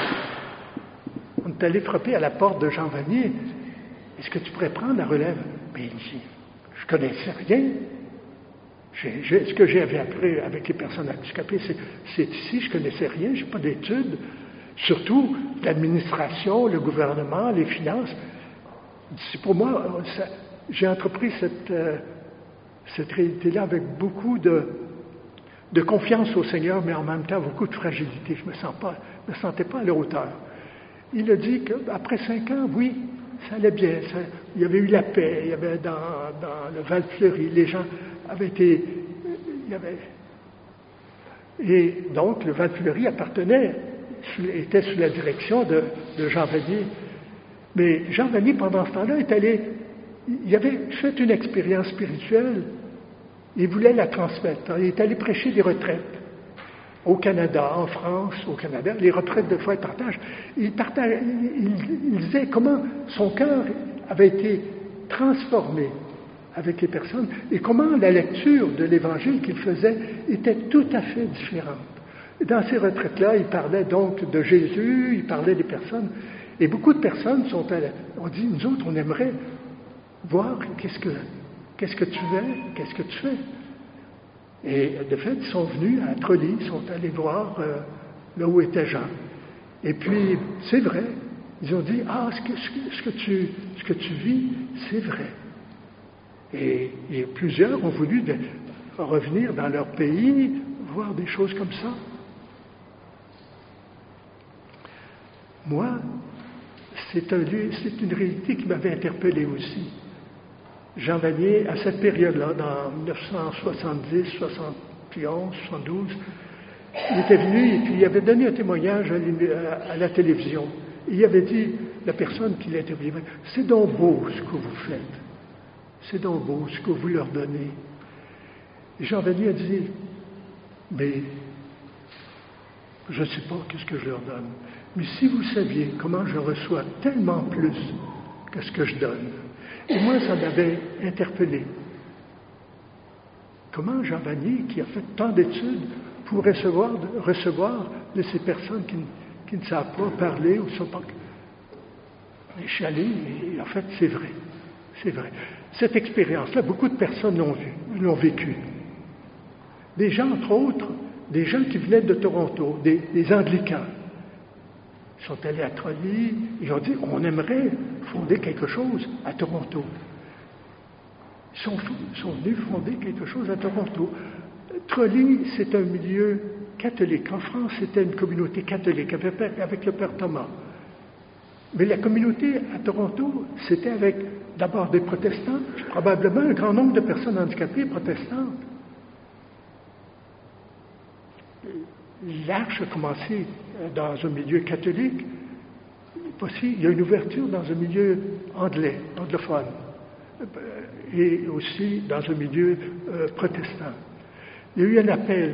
On est allé frapper à la porte de Jean Vanier. Est-ce que tu pourrais prendre la relève? Mais il dit, je ne connaissais rien. J'ai, j'ai, ce que j'avais appris avec les personnes handicapées, c'est, c'est ici, je ne connaissais rien, je n'ai pas d'études. Surtout l'administration, le gouvernement, les finances. C'est pour moi, ça, j'ai entrepris cette, euh, cette réalité-là avec beaucoup de, de confiance au Seigneur, mais en même temps beaucoup de fragilité. Je ne me, sens pas, me sentais pas à la hauteur. Il a dit qu'après cinq ans, oui, ça allait bien. Ça, il y avait eu la paix. Il y avait dans, dans le Val-Fleury, les gens avaient été. Il y avait, et donc, le Val-Fleury appartenait, était sous la direction de, de Jean Vanier. Mais Jean Vanier, pendant ce temps-là, est allé. Il avait fait une expérience spirituelle. Il voulait la transmettre. Il est allé prêcher des retraites. Au Canada, en France, au Canada, les retraites de foi et partage. Il, partage, il, il disait comment son cœur avait été transformé avec les personnes et comment la lecture de l'Évangile qu'il faisait était tout à fait différente. Et dans ces retraites-là, il parlait donc de Jésus, il parlait des personnes. Et beaucoup de personnes sont allées, on dit, nous autres, on aimerait voir qu'est-ce que, qu'est-ce que tu fais, qu'est-ce que tu fais. Et de fait, ils sont venus à Trolly, ils sont allés voir euh, là où était Jean. Et puis, c'est vrai, ils ont dit, ah, ce que, ce que, ce que, tu, ce que tu vis, c'est vrai. Et, et plusieurs ont voulu de, revenir dans leur pays, voir des choses comme ça. Moi, c'est, un, c'est une réalité qui m'avait interpellé aussi. Jean Vanier, à cette période-là, dans dix-neuf cent soixante-dix, soixante et onze, soixante-douze, il était venu et puis il avait donné un témoignage à, à la télévision. Et il avait dit, la personne qui l'interviewait, c'est donc beau ce que vous faites. C'est donc beau ce que vous leur donnez. Et Jean Vanier a dit, mais je ne sais pas qu'est-ce que je leur donne. Mais si vous saviez comment je reçois tellement plus que ce que je donne. Et moi, ça m'avait interpellé. Comment Jean Vanier, qui a fait tant d'études, pour recevoir, recevoir de ces personnes qui, qui ne savent pas parler ou ne sont pas... Je suis allé, et en fait, c'est vrai. C'est vrai. Cette expérience-là, beaucoup de personnes l'ont vue, l'ont vécue. Des gens, entre autres, des gens qui venaient de Toronto, des, des anglicans. Ils sont allés à Trolly, ils ont dit, on aimerait fonder quelque chose à Toronto. Ils sont, ils sont venus fonder quelque chose à Toronto. Trolly, c'est un milieu catholique. En France, c'était une communauté catholique avec, avec le Père Thomas. Mais la communauté à Toronto, c'était avec d'abord des protestants, probablement un grand nombre de personnes handicapées protestantes. L'Arche a commencé dans un milieu catholique. Aussi, il y a une ouverture dans un milieu anglais, anglophone, et aussi dans un milieu euh, protestant. Il y a eu un appel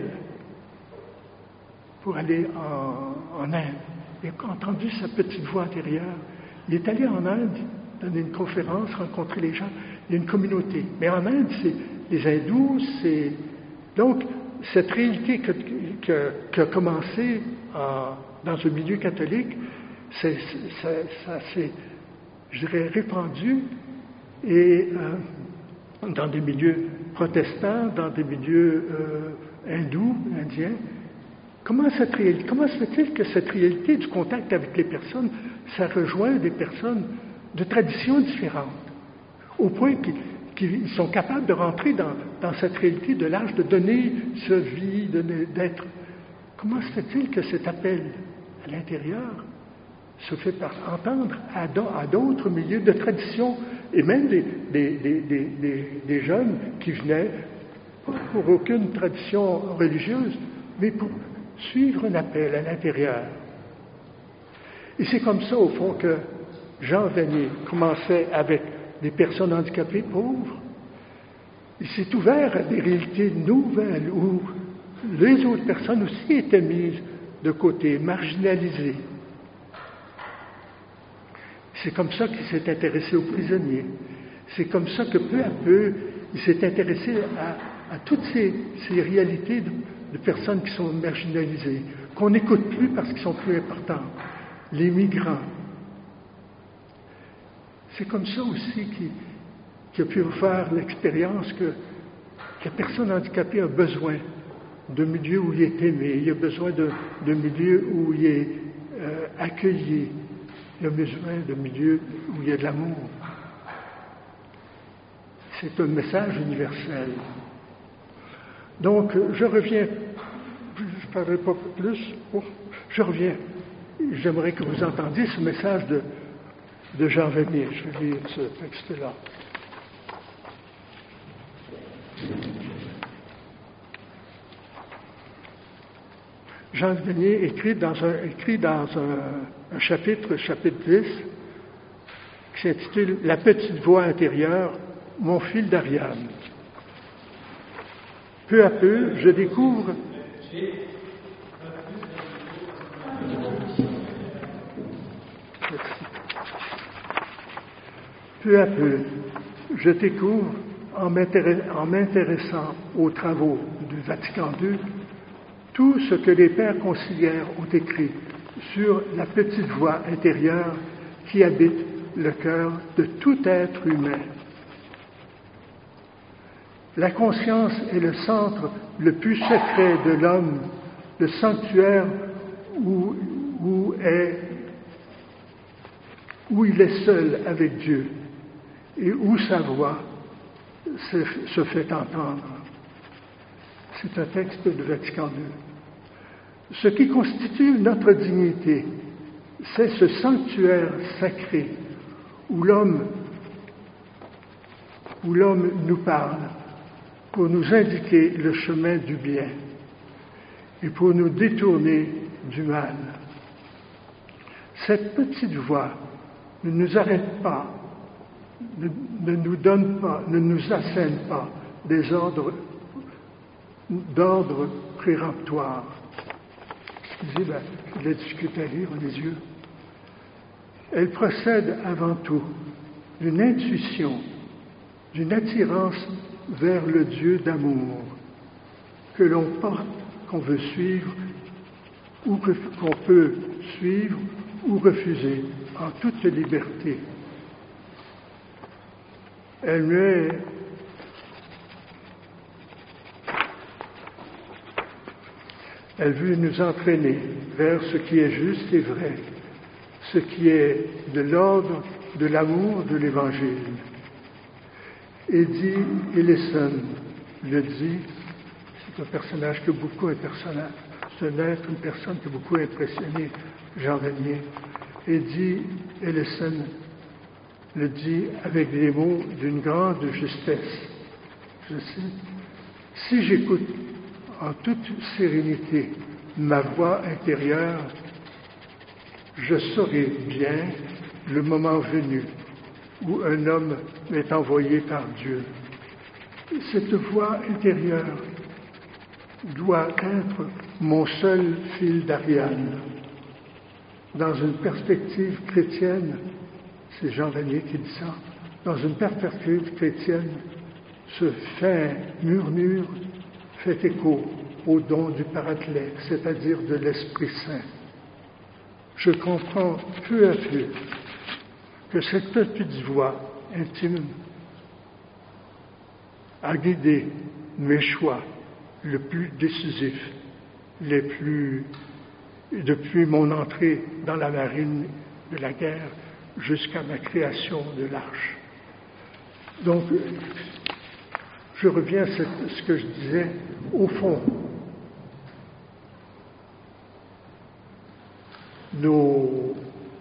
pour aller en, en Inde. Il a entendu sa petite voix intérieure. Il est allé en Inde, donner une conférence, rencontrer les gens. Il y a une communauté. Mais en Inde, c'est les hindous, c'est... Donc, cette réalité que, que, qui a commencé en, dans un milieu catholique, c'est, ça, ça s'est, je dirais, répandu et euh, dans des milieux protestants, dans des milieux euh, hindous, indiens. Comment, cette réalité, comment se fait-il que cette réalité du contact avec les personnes, ça rejoint des personnes de traditions différentes, au point qu'ils, qu'ils sont capables de rentrer dans, dans cette réalité de l'âge, de donner sa vie, de, d'être... Comment se fait-il que cet appel à l'intérieur se fait par entendre à, à d'autres milieux de tradition, et même des, des, des, des, des, des jeunes qui venaient, pas pour aucune tradition religieuse, mais pour suivre un appel à l'intérieur. Et c'est comme ça, au fond, que Jean Vanier commençait avec des personnes handicapées pauvres. Il s'est ouvert à des réalités nouvelles où les autres personnes aussi étaient mises de côté, marginalisées. C'est comme ça qu'il s'est intéressé aux prisonniers. C'est comme ça que peu à peu, il s'est intéressé à, à toutes ces, ces réalités de, de personnes qui sont marginalisées, qu'on n'écoute plus parce qu'ils sont plus importants. Les migrants. C'est comme ça aussi qu'il, qu'il a pu faire l'expérience que, que la personne handicapée a besoin d'un milieu où il est aimé, il a besoin de, d'un milieu où il est euh, accueilli, il a besoin d'un milieu où il y a de l'amour. C'est un message universel. Donc, je reviens, je ne parlerai pas plus, oh, je reviens. J'aimerais que vous entendiez ce message de, de Jean Vanier. Je vais lire ce texte-là. Jean Vanier écrit dans un, écrit dans un, un chapitre, chapitre dix, qui s'intitule « La petite voix intérieure, mon fil d'Ariane ». Peu à peu, je découvre Peu à peu, je découvre, en m'intéressant aux travaux du Vatican deux, tout ce que les pères conciliaires ont écrit sur la petite voix intérieure qui habite le cœur de tout être humain. La conscience est le centre le plus secret de l'homme, le sanctuaire où, où, est, où il est seul avec Dieu et où sa voix se, se fait entendre. C'est un texte du Vatican deux. Ce qui constitue notre dignité, c'est ce sanctuaire sacré où l'homme, où l'homme nous parle pour nous indiquer le chemin du bien et pour nous détourner du mal. Cette petite voix ne nous arrête pas, ne, ne nous donne pas, ne nous assène pas des ordres d'ordre péremptoire. Excusez, ben, j'ai de la difficulté à lire les yeux. Elle procède avant tout d'une intuition, d'une attirance vers le Dieu d'amour que l'on porte, qu'on veut suivre, ou que, qu'on peut suivre ou refuser en toute liberté. Elle met Elle veut nous entraîner vers ce qui est juste et vrai, ce qui est de l'ordre de l'amour de l'Évangile. Eddie Ellison le dit, c'est un personnage que beaucoup impressionnant, c'est un être, une personne qui a beaucoup impressionné Jean Vanier. Eddie Ellison le dit avec des mots d'une grande justesse. Je cite, « Si j'écoute en toute sérénité ma voix intérieure, je saurai bien le moment venu où un homme est envoyé par Dieu. Cette voix intérieure doit être mon seul fil d'Ariane. Dans une perspective chrétienne, c'est Jean Vanier qui dit ça, dans une perspective chrétienne, ce fin murmure fait écho au don du Paraclet, c'est-à-dire de l'Esprit Saint. Je comprends peu à peu que cette petite voix intime a guidé mes choix le plus décisifs, les plus, depuis mon entrée dans la marine de la guerre jusqu'à ma création de l'Arche. Donc, je reviens à ce que je disais, au fond, nos,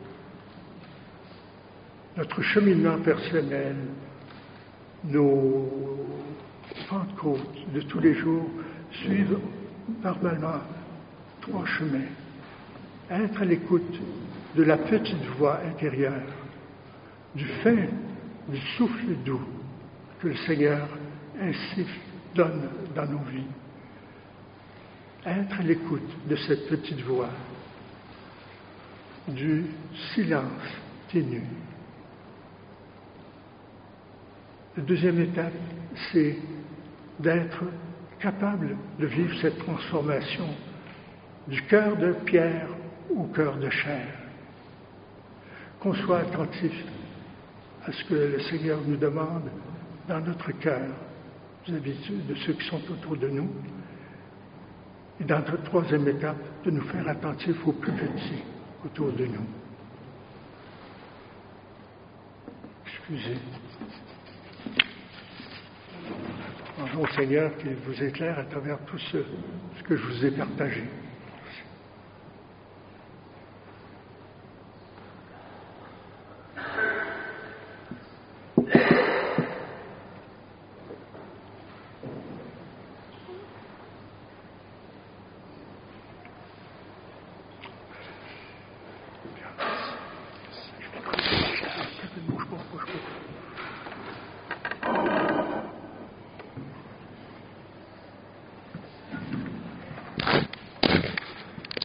notre cheminement personnel, nos Pentecôtes de tous les jours suivent normalement trois chemins. Être à l'écoute de la petite voix intérieure, du fin, du souffle doux que le Seigneur ainsi donne dans nos vies. Être à l'écoute de cette petite voix, du silence ténu. La deuxième étape, c'est d'être capable de vivre cette transformation du cœur de pierre au cœur de chair. Qu'on soit attentif à ce que le Seigneur nous demande dans notre cœur, vis-à-vis de ceux qui sont autour de nous. Et dans notre troisième étape, de nous faire attentifs aux plus petits autour de nous. Excusez. Demandons au Seigneur qu'il vous éclaire à travers tout ce, ce que je vous ai partagé.